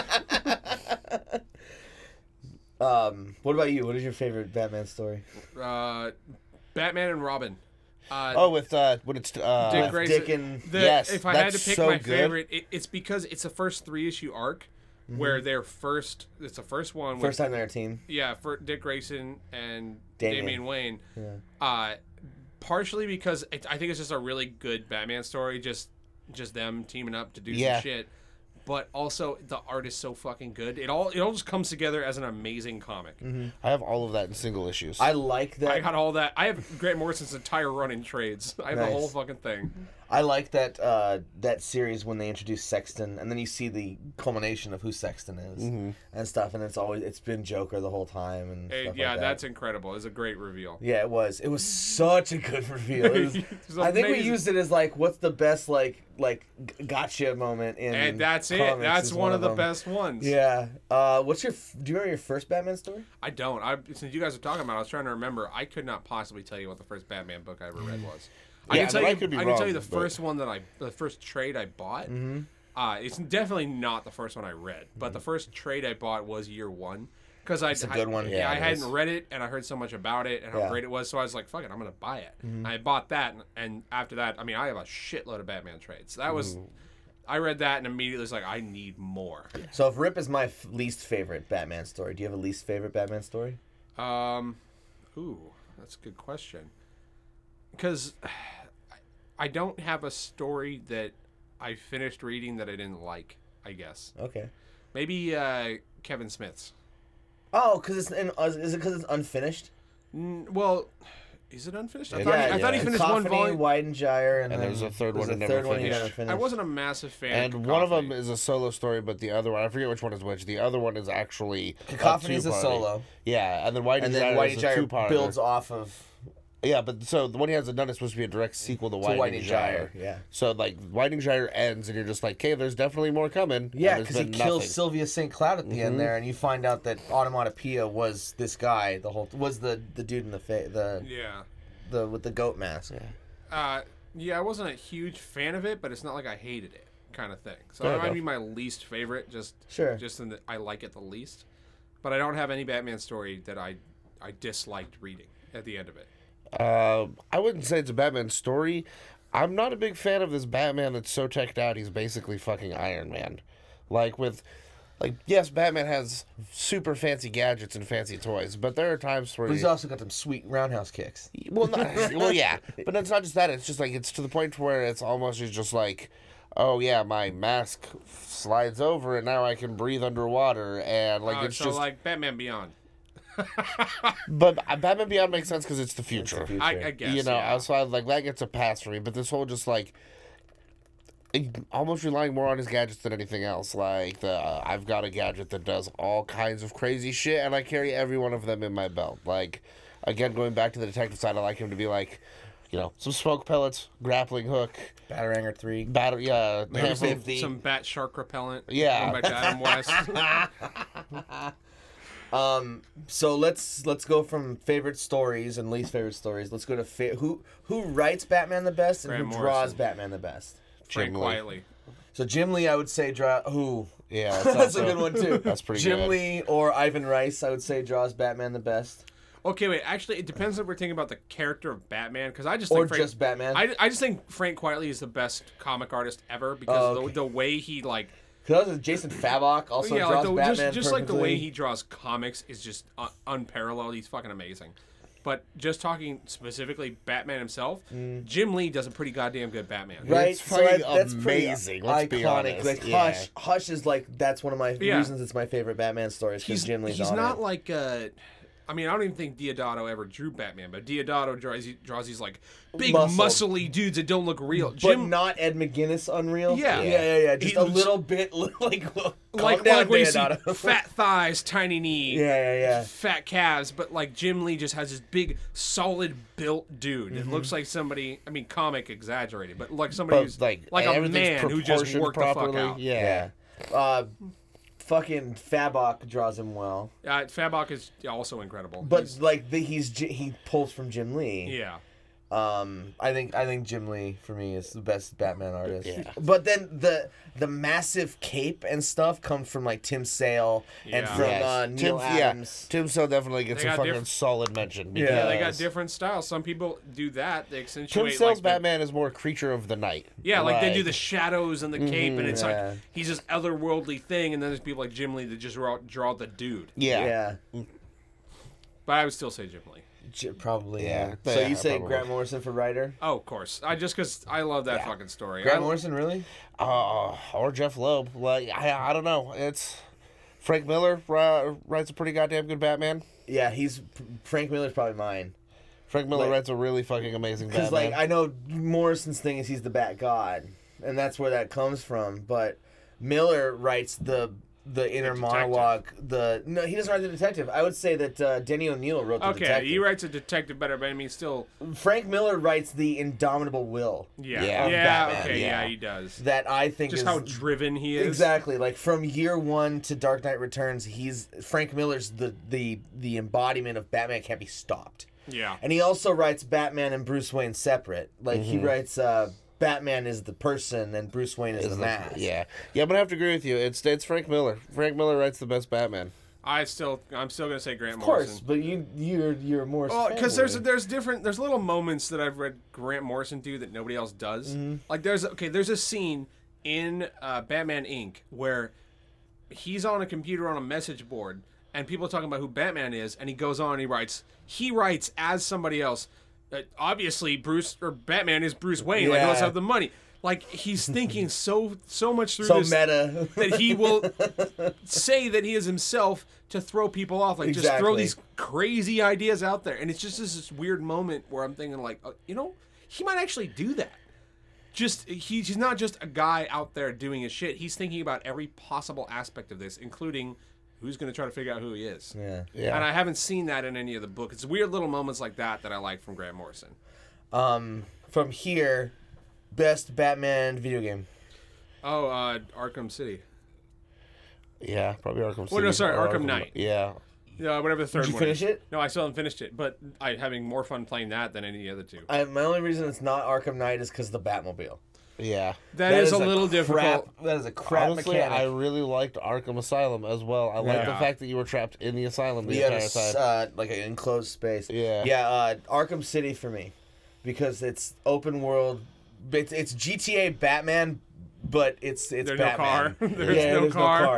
A: Um, what about you? What is your favorite Batman story?
D: uh, Batman and Robin. Uh,
C: Oh, with uh, when it's uh,
D: Dick
A: with
D: Grayson.
A: Dick and-
D: The-
C: Yes,
D: if I had to
C: that's
D: pick
C: so
D: my
C: good.
D: favorite, it, it's because it's the first three issue arc where they're first. It's the first one.
A: First
D: with,
A: time they're a team.
D: Yeah, for Dick Grayson and
A: Damian.
D: Damian, Wayne.
A: Yeah.
D: Uh, partially because it, I think it's just a really good Batman story. Just, just them teaming up to do
C: Yeah.
D: some shit. But also the art is so fucking good. It all it all just comes together as an amazing comic.
C: I have all of that in single issues.
A: I like that.
D: I got all that. I have Grant Morrison's entire run in trades. I have
A: Nice.
D: the whole fucking thing.
A: I like that uh, that series when they introduce Sexton, and then you see the culmination of who Sexton is and stuff, and it's always it's been Joker the whole time and
D: Hey,
A: stuff
D: yeah,
A: like that.
D: that's incredible. It's a great reveal.
A: Yeah, it was. It was such a good reveal. It was,
D: It was
A: I think we
D: amazing.
A: used it as like, what's the best like like g- gotcha moment in
D: And that's it.
A: comics
D: That's
A: is
D: one of the
A: them.
D: best ones.
A: Yeah. Uh, what's your? f- Do you remember your first Batman story?
D: I don't. I since you guys are talking about it, I was trying to remember. I could not possibly tell you what the first Batman book I ever read was. I
C: Yeah,
D: can tell
C: but I
D: you.
C: could be
D: I can tell you
C: wrong,
D: the
C: but-
D: first one that I, the first trade I bought.
A: Mm-hmm.
D: Uh, it's definitely not the first one I read, but the first trade I bought was Year One. Because I,
A: It's a good one.
D: Yeah,
A: Yeah,
D: I
A: it
D: hadn't
A: is.
D: read it, and I heard so much about it and how
A: Yeah.
D: great it was. So I was like, "Fuck it, I'm gonna buy it."
A: Mm-hmm.
D: I bought that, and, and after that, I mean, I have a shitload of Batman trades. So that was,
A: Mm-hmm.
D: I read that and immediately was like, "I need more."
A: So if Rip is my f- least favorite Batman story, do you have a least favorite Batman story?
D: Um, ooh, that's a good question. Because I don't have a story that I finished reading that I didn't like. I guess
A: Okay.
D: maybe uh, Kevin Smith's.
A: Oh, because it's in, uh, is it because it's unfinished?
D: N- well, is it unfinished? I
C: Yeah,
D: thought, he, I
C: yeah.
D: thought he finished one
A: Cacophony,
D: volume.
A: Weidengyre, and,
C: And
A: then
C: there's a third
A: there's
C: one
A: a
C: that
A: third
C: never
A: one he
C: finished.
A: never finished.
D: I wasn't a massive fan.
C: and
D: of
C: one of
D: Cacophony.
C: them is a solo story, but the other one, I forget which one is which. The other one is actually
A: Cacophony is a
C: two-party.
A: solo,
C: Yeah, and then Whitey
A: and then
C: Gyre is a
A: Weidengyre
C: two-parter.
A: builds off of
C: Yeah, but so the one he hasn't done is supposed to be a direct sequel to
A: to
C: Whiting
A: Weidengyre.
C: Gyre.
A: Yeah.
C: So like Whiting Gyre ends, and you're just like, okay, there's definitely more coming.
A: Yeah,
C: and
A: because
C: there's
A: he
C: been
A: kills
C: nothing.
A: Sylvia Saint Cloud at the end there, and you find out that Automatopoeia was this guy. The whole was the the dude in the fa- the
D: Yeah.
A: the with the goat mask.
D: Uh, yeah, I wasn't a huge fan of it, but it's not like I hated it, kind of thing. So
C: Fair
D: that might
C: enough.
D: be my least favorite, just
A: Sure.
D: just in that I like it the least. But I don't have any Batman story that I I disliked reading at the end of it.
C: Uh, I wouldn't say it's a Batman story. I'm not a big fan of this Batman that's so teched out he's basically fucking Iron Man. Like with, like yes, Batman has super fancy gadgets and fancy toys, but there are times where
A: But he's
C: he-
A: also got them sweet roundhouse kicks.
C: well, not, well, yeah, but it's not just that. It's just like it's to the point where it's almost he's just like, oh yeah, my mask slides over and now I can breathe underwater, and like
D: Uh,
C: it's
D: so
C: just.
D: like Batman Beyond.
C: But Batman Beyond makes sense because it's the future.
A: the future.
D: I, I guess
C: you know,
D: yeah.
C: so I, like that gets a pass for me. But this whole just like it- almost relying more on his gadgets than anything else. Like the uh, I've got a gadget that does all kinds of crazy shit, and I carry every one of them in my belt. Like again, going back to the detective side, I like him to be like, you know, some smoke pellets, grappling hook,
A: Bataranger three.
C: battery, yeah,
D: Maybe
C: handful-
D: some,
A: fifty.
D: some bat shark repellent.
C: Yeah.
D: Going back to Adam West.
A: Um. So let's let's go from favorite stories and least favorite stories. Let's go to fa- who who writes Batman the best and
D: Grant
A: who draws
D: Morrison.
A: Batman the best.
D: Frank
C: Jim Lee.
D: Quietly.
A: So Jim Lee, I would say draw who.
C: Yeah, that's,
A: That's a
C: also-
A: good one too.
C: That's pretty
A: Jim
C: good.
A: Lee or Ivan Rice, I would say draws Batman the best,
D: Okay, wait. Actually, it depends if we're thinking about the character of Batman, because I just
A: or
D: think Frank,
A: just Batman.
D: I, I just think Frank Quietly is the best comic artist ever because
A: Oh,
D: of
A: okay.
D: the, the way he like
A: Because Jason Favok also
D: yeah,
A: draws
D: like the,
A: Batman
D: just just like the way
A: perfectly.
D: he draws comics is just un- unparalleled. He's fucking amazing. But just talking specifically Batman himself, Jim Lee does a pretty goddamn good Batman.
A: Right,
C: It's
A: so
C: fucking
A: I, that's pretty
C: amazing, let's be
A: iconic.
C: honest,
A: Like
C: yeah.
A: Hush, Hush is like that's one of my
D: Yeah.
A: reasons it's my favorite Batman stories because
D: He's,
A: Jim Lee's
D: he's
A: on
D: not
A: it.
D: like uh I mean, I don't even think Diodato ever drew Batman, but Diodato draws draws these like big
A: Muscle.
D: muscly dudes that don't look real.
A: but
D: Jim
A: not Ed McGuinness unreal.
D: Yeah.
A: yeah, yeah, yeah. Just
D: He
A: a
D: looks-
A: little bit like calm
D: like
A: down,
D: like where you see
A: Deodato.
D: fat thighs, tiny knee,
A: Yeah, yeah, yeah.
D: fat calves, but like Jim Lee just has this big, solid built dude.
A: Mm-hmm.
D: It looks like somebody. I mean, comic exaggerated, but like somebody
C: But
D: who's
C: like,
D: like a
C: everything's
D: man who just
C: proportioned
D: worked the fuck
C: properly.
D: out.
C: Yeah.
A: Yeah. Uh, fucking Fabok draws him well,
D: Uh, Fabok is also incredible.
A: but
D: He's-
A: like the, he's J- he pulls from Jim Lee.
D: yeah,
A: Um, I think I think Jim Lee for me is the best Batman artist.
C: Yeah.
A: But then the the massive cape and stuff comes from like Tim Sale and
D: Yeah.
A: from
C: Yes.
A: uh, Neil
C: Tim,
A: Adams.
C: Yeah, Tim Sale definitely gets
D: They
C: a
D: got
C: fucking
D: diff-
C: solid mention.
A: Yeah.
D: Yeah, they got
C: because
D: different styles. Some people do that. They accentuate.
C: Tim Sale's
D: like, the-
C: Batman is more creature of the night.
D: Yeah, like they do
C: Like-
D: the shadows and the cape, and it's
A: yeah.
D: like he's this otherworldly thing, and then there's people like Jim Lee that just draw, draw the dude.
C: Yeah.
A: Yeah,
D: But I would still say Jim Lee.
A: J- probably.
C: Yeah.
A: Yeah. So
C: Yeah,
A: you say
C: probably.
A: Grant Morrison for writer?
D: Oh, of course. I just because I love that
C: Yeah.
D: fucking story.
A: Grant
D: I,
A: Morrison, really?
C: Uh, or Jeff Loeb. Like I, I don't know. It's Frank Miller uh, writes a pretty goddamn good Batman.
A: Yeah, he's Frank Miller's probably mine.
C: Frank Miller
A: Like-
C: writes a really fucking amazing
A: Because
C: Batman.
A: like I know Morrison's thing is he's the Bat God, and that's where that comes from. But Miller writes the the inner
D: detective.
A: monologue. The no, he doesn't write the detective. I would say that uh, Denny O'Neil wrote the
D: okay,
A: detective.
D: he writes a detective better, but I mean, still.
A: Frank Miller writes the indomitable will.
D: Yeah.
C: Yeah.
D: Yeah.
A: Batman,
D: okay. Yeah.
C: yeah.
D: he does.
A: That I think
D: Just
A: is
D: how driven he is.
A: exactly like from year one to Dark Knight Returns. He's Frank Miller's the the the embodiment of Batman can't be stopped.
D: Yeah.
A: And he also writes Batman and Bruce Wayne separate. Like he writes uh, Batman is the person and Bruce Wayne is,
C: Is
A: the
C: the-
A: mask.
C: Yeah, yeah, I'm gonna have to agree with you. It's it's Frank Miller. Frank Miller writes the best Batman.
D: I still, I'm still gonna say Grant
A: Of course,
D: Morrison.
A: but you you're you're more.
D: Oh, because there's there's different there's little moments that I've read Grant Morrison do that nobody else does.
A: Mm-hmm.
D: Like there's okay, there's a scene in uh, Batman Incorporated where he's on a computer on a message board and people are talking about who Batman is, and he goes on and he writes he writes as somebody else. Uh, obviously, Bruce or Batman is Bruce Wayne. Like he must
A: Yeah.
D: have the money. Like he's thinking so so much through
A: so
D: this
A: meta.
D: that he will say that he is himself to throw people off, like just throw
A: Exactly.
D: these crazy ideas out there, and it's just this, this weird moment where I'm thinking like, uh, you know, he might actually do that. Just he, he's not just a guy out there doing his shit. He's thinking about every possible aspect of this, including who's going to try to figure out who he is.
A: yeah.
C: Yeah,
D: And I haven't seen that in any of the books. It's weird little moments like that that I like from Grant Morrison.
A: Um, from here, best Batman video game.
D: Oh, uh, Arkham City.
C: yeah, probably Arkham City.
D: Well, no, sorry,
C: or
D: Arkham Knight.
C: Yeah,
D: Yeah, whatever the third
A: Did you
D: one
A: finish
D: is.
A: it?
D: No, I still haven't finished it, but I'm having more fun playing that than any other two.
A: I, my only reason it's not Arkham Knight is because the Batmobile.
C: yeah.
D: that is, a little
A: crap,
D: difficult.
A: That is a crap
C: Honestly,
A: mechanic.
C: I really liked Arkham Asylum as well. I like the
D: Yeah.
C: fact that you were trapped in the asylum the
A: You had a
C: entire
A: s-
C: time.
A: uh, like an enclosed space.
C: Yeah.
A: Yeah. Uh, Arkham City for me, because it's open world. It's, it's G T A Batman, but it's it's
D: There's no
A: Batman.
D: car. There's
A: yeah,
D: no
A: there's
D: car.
A: no car.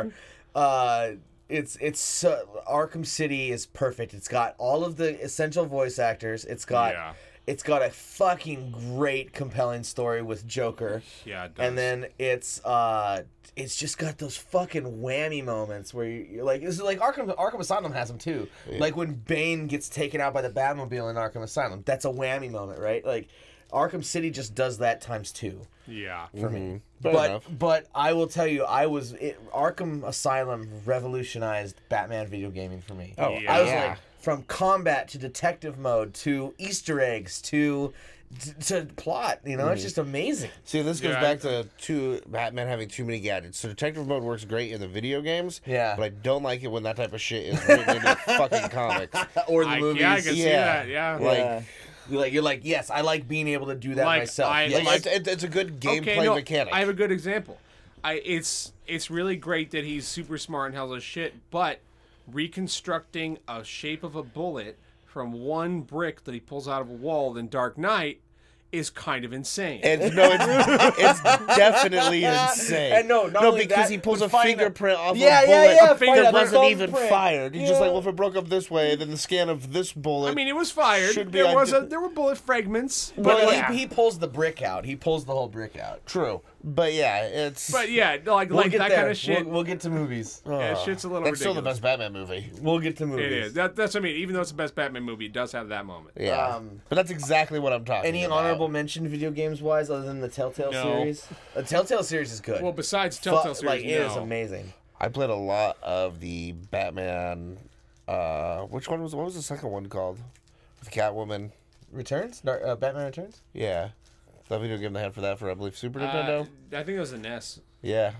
A: Uh, it's it's so, Arkham City is perfect. It's got all of the essential voice actors. It's got
D: Yeah.
A: it's got a fucking great, compelling story with Joker.
D: Yeah, it does.
A: And then it's uh, it's just got those fucking whammy moments where you, you're like, this is like Arkham Arkham Asylum has them too. Like when Bane gets taken out by the Batmobile in Arkham Asylum, that's a whammy moment, right? Like Arkham City just does that times two
D: yeah.
A: for me.
C: Fair
A: but
C: enough.
A: but I will tell you, I was it, Arkham Asylum revolutionized Batman video gaming for me.
C: Oh,
A: I was
C: yeah.
A: like, from combat to detective mode to Easter eggs to to plot. You know,
C: Mm-hmm.
A: it's just amazing.
C: See, this goes
D: Yeah,
C: back to two Batman having too many gadgets. So detective mode works great in the video games.
A: Yeah.
C: But I don't like it when that type of shit is written into fucking comics.
A: Or the
D: I,
A: movies.
D: yeah, I can see
C: Yeah.
D: that. Yeah.
C: Like-
A: Yeah. You're like you're like yes, I like being able to do that
D: Like,
A: myself.
D: I-
A: Yes.
C: Like, it's, it's, it's a good gameplay
D: no,
C: mechanic.
D: I have a good example. I it's it's really great that he's super smart and has his shit, but reconstructing a shape of a bullet from one brick that he pulls out of a wall in Dark Knight is kind of insane.
C: It's, no, it's, it's definitely insane.
A: And no, not
C: no,
A: only
C: because
A: that,
C: he pulls
A: but
C: a
A: finding
C: fingerprint
A: a-
C: off
A: Yeah,
C: a
A: yeah,
C: bullet
A: yeah,
C: that
A: finding a
C: wasn't even
A: thumbprint.
C: fired. He's just
A: Yeah.
C: like, well, if it broke up this way, then the scan of this bullet.
D: I mean, it was fired.
C: Should be
D: There was a
C: ide-
D: there were bullet fragments, but
A: Well,
C: yeah.
A: he, he pulls the brick out. He pulls the whole brick out.
C: True, but yeah, it's.
D: but yeah, like
A: We'll
D: like
A: get
D: that
A: there.
D: kind of shit.
A: We'll, we'll get to movies.
D: yeah, shit's a little
C: that's still
D: ridiculous.
C: the best Batman movie.
A: We'll get to movies.
D: It is. That, that's what I mean. Even though it's the best Batman movie, it does have that moment.
C: Yeah,
A: Um,
C: but that's exactly what I'm talking
A: Any
C: about.
A: honorable mention video games wise other than the Telltale
D: No.
A: series? The Telltale series is good.
D: Well, besides
A: Fu-
D: Telltale series,
A: like it is
D: no.
A: amazing.
C: I played a lot of the Batman. Uh, which one was? What was the second one called? With Catwoman.
A: Returns? Dar- uh, Batman Returns?
C: Yeah, that video game they had for that for I believe Super
D: Uh,
C: Nintendo.
D: I think it was an S.
C: Yeah,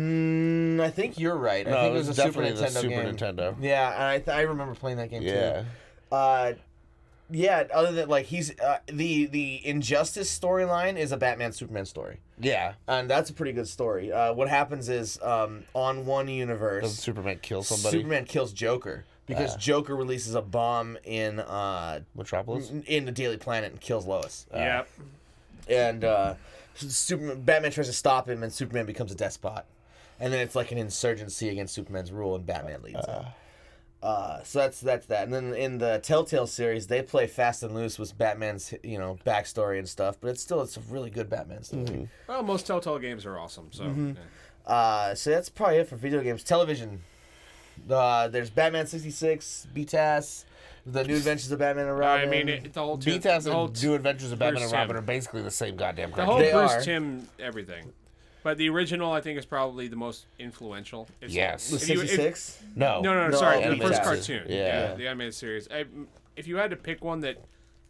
A: Mm, I think you're right. I
C: No,
A: think
C: it
A: it was,
C: was
A: a Super
C: definitely the
A: Nintendo
C: Super
A: game.
C: Nintendo.
A: Yeah, and I, th- I remember playing that game
C: yeah.
A: too. Uh, yeah, other than like he's uh, the the Injustice storyline is a Batman Superman story,
C: Yeah.
A: and that's a pretty good story. Uh, what happens is um, on one universe,
C: Does Superman kill somebody?
A: Superman kills Joker because Joker releases a bomb in uh,
C: Metropolis?
A: in the Daily Planet and kills Lois.
D: Yep.
A: And uh, Superman, Batman tries to stop him, and Superman becomes a despot. And then it's like an insurgency against Superman's rule, and Batman leads it. Uh, so that's that's that. And then in the Telltale series, they play fast and loose with Batman's you know backstory and stuff, but it's still it's a really good Batman story.
C: Mm-hmm.
D: Well, most Telltale games are awesome. So.
A: Mm-hmm.
D: Yeah.
A: Uh, so that's probably it for video games. Television. Uh, there's Batman sixty-six, B T A S, The New Adventures of Batman and Robin.
D: I mean, it, the whole
C: B
D: Tim,
C: T A S
D: the whole,
C: and New Adventures of Batman
D: Bruce
C: and Robin
D: Timm.
C: are basically the same goddamn
D: the
C: crap.
D: whole
A: They
D: Bruce
A: are.
D: Timm everything. But the original, I think, is probably the most influential. It's,
C: Yes.
A: The
D: if you- if-
A: sixty-six?
C: No.
D: No, no, no,
A: No,
D: sorry, the
A: animated
D: first
A: series.
D: cartoon.
C: Yeah.
D: Yeah, the animated series. I, if you had to pick one that,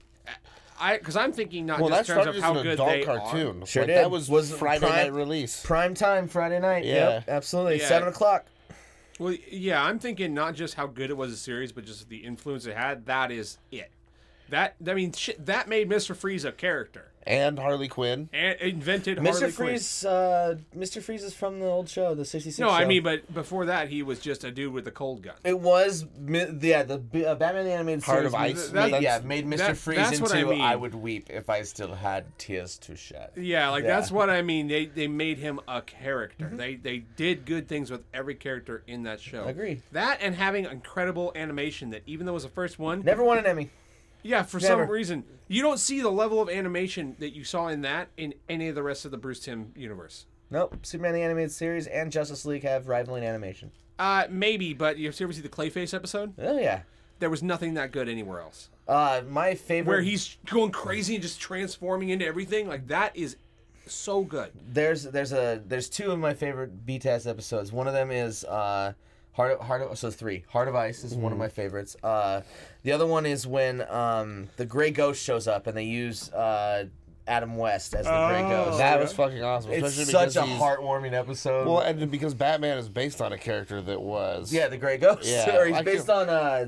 D: I because I'm thinking not
C: Well, that
D: just in terms
C: started
D: of
C: as
D: how
C: an
D: good
C: adult
D: they
C: cartoon.
A: Sure
C: like,
A: did.
C: That was,
A: Was
C: Friday
A: Prime-
C: night release.
A: Prime time Friday night.
C: Yeah.
A: Yep, absolutely.
D: Yeah.
A: Seven o'clock.
D: are. Well, yeah, I'm thinking not just how good it was a series, but just the influence it had. That is it. That I mean, shit, that made Mister Freeze a character
C: And Harley Quinn.
D: and invented
A: Mister
D: Harley Quinn.
A: Freeze. Uh, Mister Freeze is from the old show, the sixty-six.
D: No, I
A: show.
D: mean, but before that, he was just a dude with a cold gun.
A: It was mi- yeah the uh, Batman the animated
C: Heart
A: series.
C: of Ice.
A: made-
C: That's-
A: yeah, made Mister
D: that-
A: Freeze
D: that's
A: into
D: what I mean.
A: I would weep if I still had tears to shed.
D: Yeah, like
A: Yeah.
D: that's what I mean. They they made him a character.
A: Mm-hmm.
D: They they did good things with every character in that show.
A: Agreed.
D: That and having incredible animation that even though it was the first one,
A: Never won an Emmy.
D: yeah, for
A: Never.
D: some reason you don't see the level of animation that you saw in that in any of the rest of the Bruce Timm universe.
A: Nope. Superman the animated series and Justice League have rivaling animation.
D: Uh, maybe, but you ever see the Clayface episode?
A: Oh yeah.
D: There was nothing that good anywhere else.
A: Uh, my favorite.
D: Where he's going crazy and just transforming into everything, like that is so good.
A: There's there's a there's two of my favorite B T A S episodes. One of them is uh, Heart of, Heart of so three. Heart of Ice is one of my favorites. Uh, the other one is when um, the Gray Ghost shows up and they use uh, Adam West as the Gray
D: Oh.
A: Ghost.
C: That was fucking awesome.
A: it's
C: Especially
A: such
C: because
A: a
C: he's-
A: heartwarming episode.
C: Well, and because Batman is based on a character that was.
A: yeah, the Gray Ghost.
C: Yeah,
A: or he's
C: I
A: based
C: can-
A: on uh,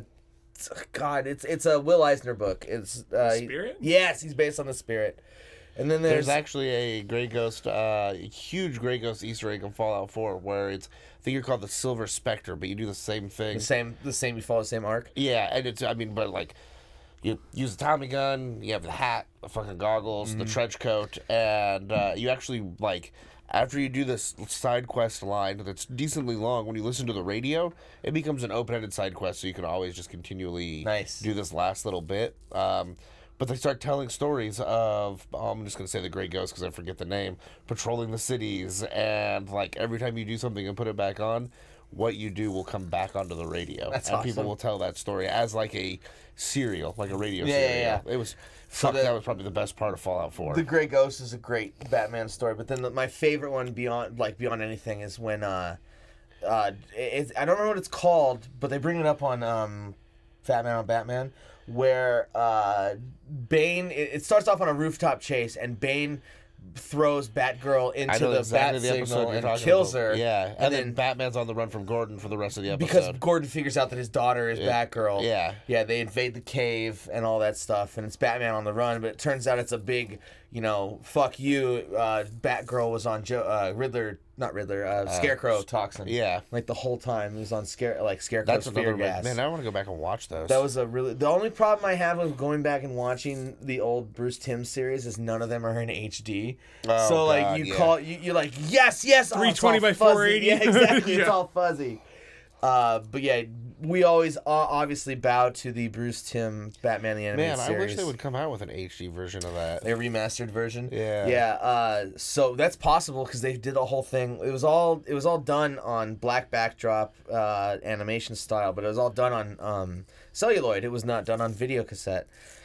A: God, it's it's a Will Eisner book. It's uh,
D: Spirit?
A: Yes, he's based on the Spirit. And then
C: There's
A: there's,
C: actually a Grey Ghost, uh, huge Grey Ghost Easter egg in Fallout four where it's, I think you're called the Silver Spectre, but you do the same thing.
A: the same the same. You follow the same arc.
C: Yeah, and it's, I mean, but like, you use the Tommy gun, you have the hat, the fucking goggles,
A: Mm-hmm.
C: the trench coat, and uh, you actually, like, after you do this side quest line that's decently long, when you listen to the radio, it becomes an open-ended side quest, so you can always just continually
A: Nice.
C: do this last little bit. Um, but they start telling stories of, oh, I'm just going to say the Grey Ghost because I forget the name, patrolling the cities, and, like, every time you do something and put it back on, what you do will come back onto the radio.
A: That's
C: and people
A: awesome.
C: will tell that story as, like, a serial, like a radio
A: Yeah, yeah,
C: serial.
A: yeah.
C: It was, fuck,
A: the-
C: that was probably the best part of Fallout four.
A: The Gray Ghost is a great Batman story, but then the, my favorite one beyond like beyond anything is when uh, uh, it, I don't remember what it's called, but they bring it up on um, Batman on Batman, where uh, Bane. It, it starts off on a rooftop chase, and Bane throws Batgirl
C: I
A: into
C: know
A: the
C: exactly
A: bat
C: the episode
A: signal
C: you're
A: and
C: talking
A: kills
C: about.
A: her.
C: Yeah, and,
A: and,
C: then,
A: then.
C: Batman's on the run from Gordon for the rest of the episode.
A: Because Gordon figures out that his daughter is Batgirl.
C: yeah.
A: Yeah, they invade the cave and all that stuff, and it's Batman on the run, but it turns out it's a big, you know, fuck you. Uh, Batgirl was on jo- uh, Riddler, not Riddler, uh, Scarecrow toxin.
C: yeah.
A: Like the whole time. It was on Scare, like Scarecrow's
C: That's
A: fear
C: another
A: gas.
C: man. I want to go back and watch those.
A: That was a really. The only problem I have with going back and watching the old Bruce Timm series is none of them are in H D.
C: Oh,
A: so like
C: God,
A: you
C: yeah.
A: call you you're like yes yes oh, it's
D: three twenty
A: all
D: by
A: fuzzy.
D: four eighty.
A: Yeah, exactly. It's
D: Yeah.
A: all fuzzy. Uh, but yeah, we always uh, obviously bow to the Bruce Timm Batman the Animated
C: man, I
A: Series.
C: wish they would come out with an H D version of that.
A: A remastered version.
C: Yeah.
A: Yeah. Uh, so that's possible because they did a whole thing. It was all it was all done on black backdrop uh, animation style, but it was all done on um, celluloid. It was not done on video cassette.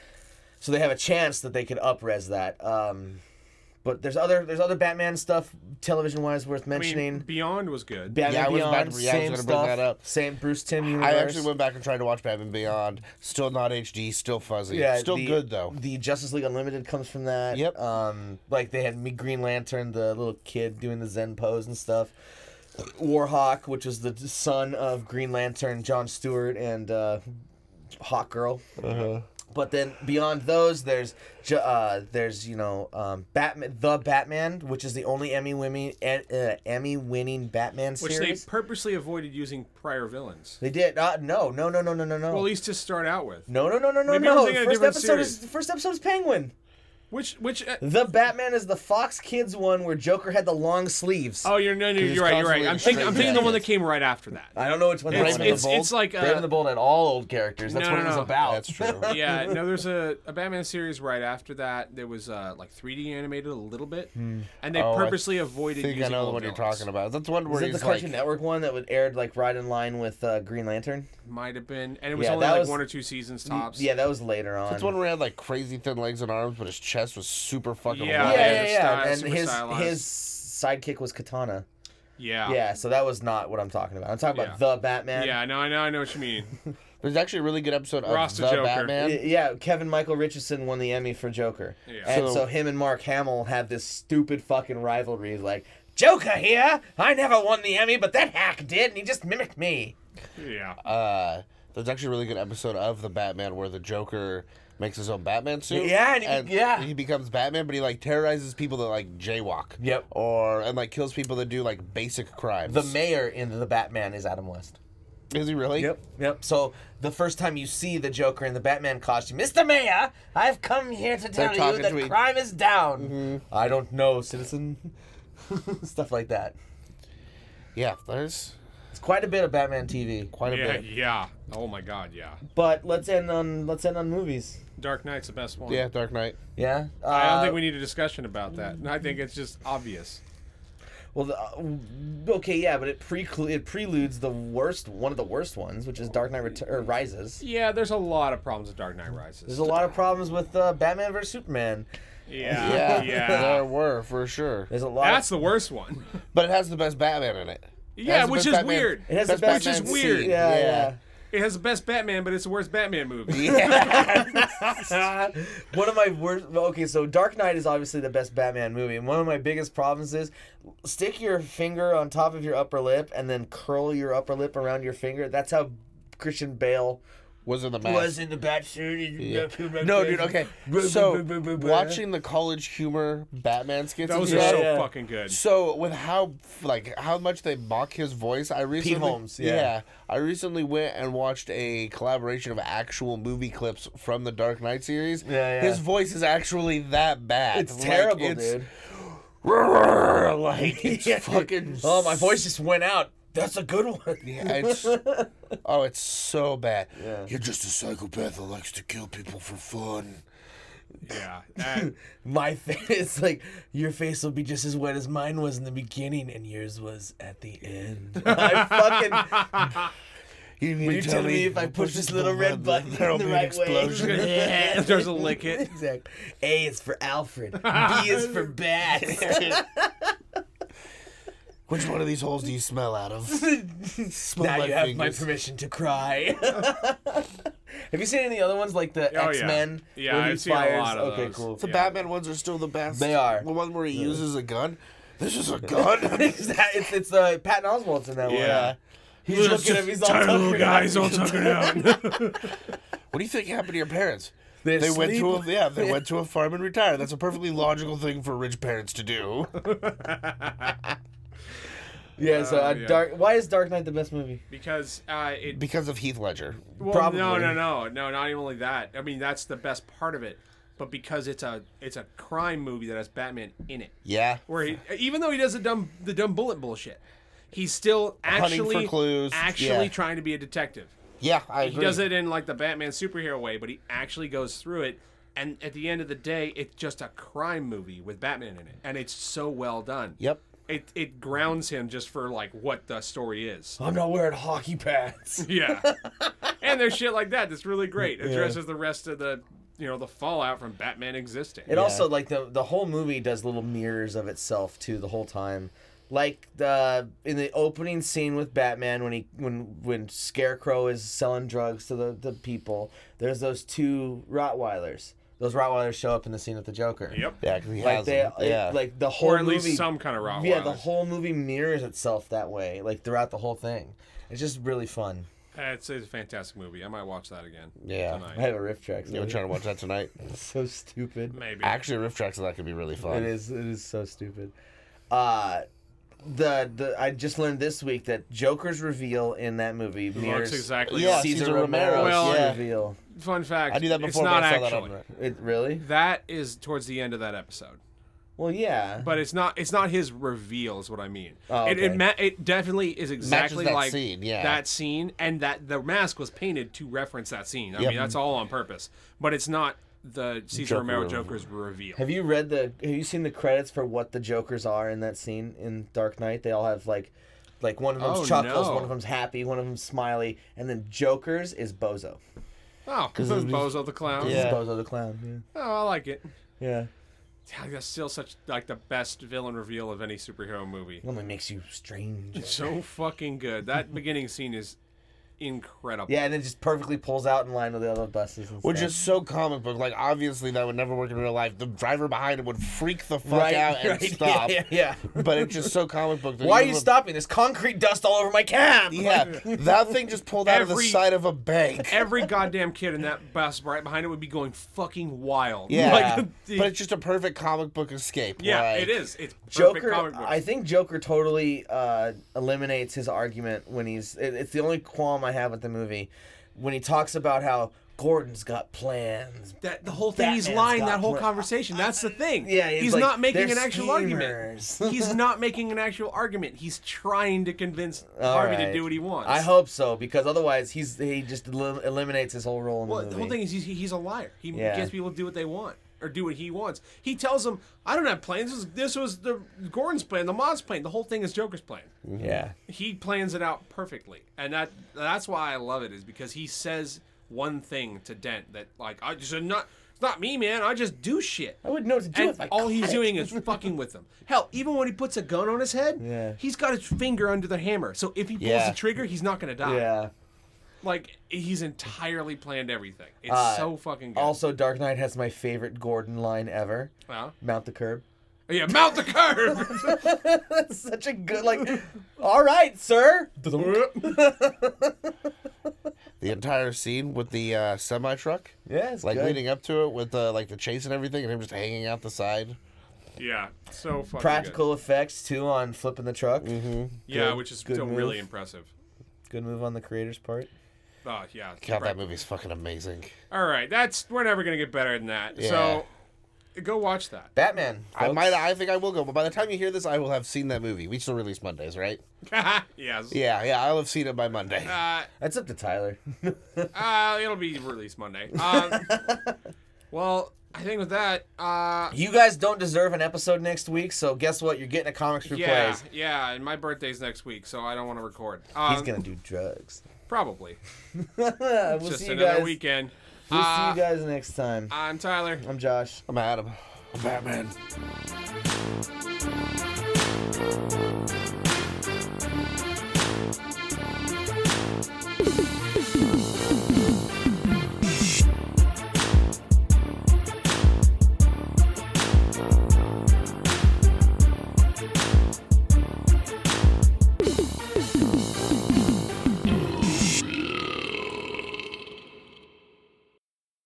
A: So they have a chance that they could up-res that. Um, but there's other there's other Batman stuff television wise worth
D: I
A: mentioning.
D: mean, Beyond was good.
A: Batman
C: Yeah, I was
A: Beyond,
C: about to- yeah, I was
A: same
C: gonna bring
A: stuff,
C: that up.
A: same Bruce Timm universe.
C: I actually went back and tried to watch Batman Beyond. Still not H D. Still fuzzy.
A: Yeah,
C: still
A: the,
C: good though.
A: The Justice League Unlimited comes from that.
C: Yep.
A: Um, like they had me Green Lantern, the little kid doing the Zen pose and stuff. Warhawk, which was the son of Green Lantern, John Stewart, and uh, Hawk Girl.
C: Uh-huh.
A: But then beyond those, there's ju- uh, there's you know um, Batman, the Batman, which is the only Emmy winning uh, Emmy winning Batman
D: Which
A: series.
D: they purposely avoided using prior villains.
A: They did uh, no no no no no no no
D: Well, at least to start out with.
A: no no no no no
D: Maybe I'm
A: no.
D: thinking of a
A: First
D: different
A: episode
D: series.
A: is the first episode is Penguin.
D: Which which? Uh,
A: The Batman is the Fox Kids one where Joker had the long sleeves.
D: oh, you're no, no,
C: he's
D: you're right. You're right.
C: constantly
D: I'm thinking. I'm
C: straight
D: thinking the one that
C: jackets.
D: came right after that.
A: I don't know which one.
D: It's,
A: that
C: Brave
A: one
C: and
D: it's,
C: the Bold?
D: it's like uh,
A: Brave and the Bold had all old characters. That's
D: No,
A: what
D: no,
A: it was
D: no.
A: about.
C: That's true.
D: yeah, no, there's a, a Batman series right after that. There was uh, like three D animated a little bit, and they
C: Oh, I
D: purposely avoided
C: I think I
D: using
C: know the
D: old
C: one you're
D: villains.
C: talking about. That's the one where
A: Was it
C: he's
A: the Cartoon
C: like,
A: Network one that would aired like right in line with uh, Green Lantern?
D: Might have been, and it was
A: Yeah,
D: only
A: that
D: like
A: was-
D: one or two seasons tops.
A: Yeah, that was later on.
C: that's one where he had like crazy thin legs and arms, but his chest was super fucking
D: Yeah,
C: wide.
A: yeah,
D: yeah,
A: yeah,
D: it's
A: yeah.
D: style-
A: And
D: super
A: his
D: stylized.
A: his sidekick was Katana.
D: yeah,
A: Yeah, so that was not what I'm talking about. I'm talking about
D: Yeah.
A: the Batman.
D: yeah. No, I know, I know what you mean.
C: There's actually a really good episode of
D: Ross the
C: The
D: Joker.
C: Batman.
A: Y- Yeah, Kevin Michael Richardson won the Emmy for Joker.
D: Yeah.
A: And
C: So-
A: so him and Mark Hamill had this stupid fucking rivalry. Like, Joker here! I never won the Emmy, but that hack did, and he just mimicked me.
D: Yeah,
C: Uh, there's actually a really good episode of The Batman where the Joker makes his own Batman suit.
A: Yeah, and he- yeah.
C: he becomes Batman, but he like terrorizes people that like jaywalk.
A: Yep.
C: Or and like kills people that do like basic crimes.
A: The mayor in The Batman is Adam West.
C: Is he really?
A: Yep, yep. So the first time you see the Joker in the Batman costume, Mister Mayor, I've come here to tell you
C: talking
A: that
C: to each-
A: crime is down. I don't know, citizen. Stuff like that.
C: Yeah. There's
A: It's quite a bit of Batman T V.
C: quite a
D: yeah,
C: bit.
D: yeah. Oh my God, yeah.
A: But let's end on let's end on movies.
D: Dark Knight's the best one.
C: Yeah, Dark Knight.
A: Yeah. Uh,
D: I don't think we need a discussion about that. I think it's just obvious.
A: Well, the, uh, okay, yeah, but it pre it preludes the worst, one of the worst ones, which is Dark Knight Ret- or Rises.
D: Yeah, there's a lot of problems with Dark Knight Rises.
A: There's a lot of problems with uh, Batman versus Superman.
D: Yeah,
C: Yeah,
D: yeah.
C: there were for sure.
A: There's a lot.
D: That's the worst one.
C: But it has the best Batman in it. It
D: Yeah,
C: has the
D: which
C: best
D: is
C: Batman-
D: weird.
A: It has the
C: best
A: best,
D: Which is
C: Batman
D: weird.
C: scene.
A: Yeah, yeah.
D: It has the best Batman, but it's the worst Batman movie.
C: Yeah.
A: One of my worst. Okay, so Dark Knight is obviously the best Batman movie, and one of my biggest problems is stick your finger on top of your upper lip and then curl your upper lip around your finger. That's how Christian Bale
C: Was in the mask.
A: was in the Batsuit.
C: Yeah. No, dude. Okay. So watching the college humor Batman skits.
D: Those
C: and
D: are
C: stuff,
D: so
A: yeah.
D: fucking good.
C: So with how like how much they mock his voice, I recently
A: Holmes, yeah.
C: I recently went and watched a collaboration of actual movie clips from the Dark Knight series.
A: Yeah, yeah.
C: His voice is actually that bad.
A: It's
C: Like,
A: terrible,
C: it's,
A: dude.
C: Like it's
A: Yeah.
C: fucking.
A: Oh, my voice just went out. That's a good one.
C: Yeah, it's oh, it's so bad.
A: Yeah.
C: You're just a psychopath that likes to kill people for fun.
D: Yeah. And
A: My face, it's like your face will be just as wet as mine was in the beginning, and yours was at the end. I fucking.
C: You mean
A: Were
C: to
A: you
C: tell
A: telling me if I push this little red button
C: there'll
A: in the
C: be an
A: right way?
C: explosion?
D: yeah, there's a lick it.
A: Exactly. A is for Alfred. B is for bat.
C: Which one of these holes do you smell out of? Smell
A: Now
C: my
A: you have
C: fingers.
A: my permission to cry. Have you seen any other ones like the
D: Oh,
A: X Men?
D: yeah. Yeah, I've seen a lot of
A: Okay,
D: those.
A: cool.
C: The
D: Yeah.
C: Batman ones are still the best.
A: They are.
C: The one where he uses a gun. This is a gun.
A: it's it's, it's uh, Patton Oswalt's in that
C: yeah.
A: one. He's looking at him. He's all tuckered out.
D: all tuckered out.
C: What do you think happened to your parents?
A: They're
C: They went to a
A: asleep.
C: yeah. They went to a farm and retired. That's a perfectly logical thing for rich parents to do.
A: Yeah. So uh,
D: Oh, yeah.
A: Dark. Why is Dark Knight the best movie?
D: because uh, it.
C: Because of Heath Ledger.
D: Well,
A: Probably.
D: no, no, no, no. Not even only that. I mean, that's the best part of it. But because it's a it's a crime movie that has Batman in it,
C: Yeah.
D: where he even though he does the dumb the dumb bullet bullshit, he's still
C: Hunting for
D: actually
C: clues,
D: actually
C: yeah.
D: trying to be a detective.
C: Yeah, I agree.
D: He does it in like the Batman superhero way, but he actually goes through it. And at the end of the day, it's just a crime movie with Batman in it, and it's so well done.
C: Yep.
D: It it grounds him just for like what the story is.
A: I'm not wearing hockey pads.
D: Yeah, and there's shit like that that's really great. It addresses the rest of the you know the fallout from Batman existing.
A: It also like the the whole movie does little mirrors of itself too the whole time. Like the in the opening scene with Batman when he when when Scarecrow is selling drugs to the, the people, there's those two Rottweilers. Those Rottweilers show up in the scene with the Joker.
D: Yep.
C: Yeah, 'cause he
A: Like
C: has
A: they,
C: them.
A: it-
C: Yeah.
A: like the whole
D: Or at
A: movie,
D: least some kind of Rottweiler.
A: yeah, the whole movie mirrors itself that way, like throughout the whole thing. It's just really fun.
D: It's, it's a fantastic movie. I might watch that again.
C: Yeah.
A: I
D: Tonight.
A: have a riff track.
C: You were trying to watch that tonight?
A: It's so stupid.
D: Maybe.
C: Actually, riff tracks of that could be really fun.
A: It is. It is so stupid. Uh, the the I just learned this week that Joker's reveal in that movie mirrors
D: Looks exactly
C: Yeah,
D: like-
A: Caesar,
C: Caesar
A: Romero's
C: Romero.
D: Well,
C: yeah.
A: reveal.
D: Fun fact.
C: I knew that before,
D: It's
C: but
D: not
C: I saw
D: actually.
C: that on
A: It really?
D: That is towards the end of that episode.
A: Well, yeah.
D: But it's not. It's not his reveal. Is what I mean.
A: Oh,
D: It
A: okay.
D: it, ma- it definitely is exactly
C: that
D: like
C: scene, yeah.
D: that scene, and that the mask was painted to reference that scene. I
C: Yep.
D: mean, that's all on purpose. But it's not the Caesar
C: Joker
D: Romero
C: reveal.
D: Joker's reveal.
A: Have you read the? Have you seen the credits for what the Jokers are in that scene in Dark Knight? They all have like, like one of them's
D: Oh,
A: chuckles,
D: no.
A: one of them's happy, one of them's smiley, and then Joker's is Bozo.
D: Oh, because it was Bozo the Clown.
C: Yeah.
A: It's Bozo the clown.
D: Oh, I like it.
A: Yeah. Yeah.
D: Yeah, that's still such like the best villain reveal of any superhero movie.
A: It only makes you strange.
D: So fucking good. That beginning scene is incredible.
A: Yeah, and it just perfectly pulls out in line with the other buses and
C: Which
A: stuff.
C: is so comic book. Like, obviously, that would never work in real life. The driver behind him would freak the fuck
A: right,
C: out and
A: right,
C: stop.
A: Yeah, yeah. yeah.
C: But it's just so comic book. that
A: Why are
C: even
A: you
C: when-
A: stopping? There's concrete dust all over my cab.
C: Yeah, that thing just pulled out of the
D: Every-
C: side of a bank.
D: Every goddamn kid in that bus right behind it would be going fucking wild.
C: Yeah,
D: Like,
C: but it's just a perfect comic book escape.
D: yeah,
C: like-
D: it is. It's perfect
A: Joker,
D: comic book.
A: I think Joker totally uh, eliminates his argument when he's. It, it's the only qualm I have with the movie, when he talks about how Gordon's got plans.
D: That the whole thing he's
A: Batman's
D: lying
A: got
D: that whole
A: pla-
D: conversation. That's the thing.
A: Yeah,
D: he's,
A: he's like,
D: not making
A: "They're
D: an actual argument.
A: schemers."
D: He's not making an actual argument. He's trying to convince
A: All
D: Harvey to
A: right.
D: do what he wants.
A: I hope so, because otherwise he's he just elim- eliminates his whole role in
D: Well,
A: the
D: the
A: movie.
D: whole thing is he's, he's a liar. He
A: Yeah.
D: gets people to do what they want or do what he wants. He tells them, "I don't have plans. This was, this was the Gordon's plan, the Mod's plan. The whole thing is Joker's plan."
A: Yeah.
D: He plans it out perfectly, and that that's why I love it. Is because he says one thing to Dent that like I just not. It's not me, man. I just do shit.
A: I wouldn't know what to do
D: And
A: if I
D: all he's
A: caught it.
D: doing is fucking with them. Hell, even when he puts a gun on his head,
A: Yeah.
D: he's got his finger under the hammer. So if he pulls
C: Yeah.
D: the trigger, he's not going to die.
A: Yeah.
D: Like, he's entirely planned everything. It's
A: Uh,
D: so fucking good.
A: Also, Dark Knight has my favorite Gordon line ever.
D: Well,
A: Mount the curb.
D: yeah, mount the curb.
A: That's such a good like. All right, sir.
C: The entire scene with the uh, semi truck,
A: Yeah, it's
C: like
A: good.
C: leading up to it with uh, like the chase and everything, and him just hanging out the side.
D: yeah, so fucking
A: Practical effects too on flipping the truck.
D: Good.
A: Good-
D: Yeah, which is
A: good
D: still
A: move.
D: really impressive.
A: Good move on the creator's part.
D: Oh, yeah.
C: God,
D: right.
C: that movie's fucking amazing.
D: All right, that's we're never going to get better than that.
C: Yeah.
D: So, go watch that.
A: Batman.
C: I
A: folks.
C: might, I think I will go, but by the time you hear this, I will have seen that movie. We still release Mondays, right?
D: yes.
C: Yeah, yeah, I'll have seen it by Monday.
D: Uh,
A: That's up to Tyler.
D: uh, it'll be released Monday. Um, well, I think with that, uh,
A: You guys don't deserve an episode next week, so guess what? You're getting a comics replays.
D: yeah, yeah, and my birthday's next week, so I don't want to record. Um,
A: He's gonna do drugs.
D: probably
A: we'll
D: just
A: see you
D: another
A: guys.
D: weekend.
A: We'll
D: Uh,
A: see you guys next time.
D: I'm Tyler.
A: I'm Josh.
C: I'm Adam. Batman.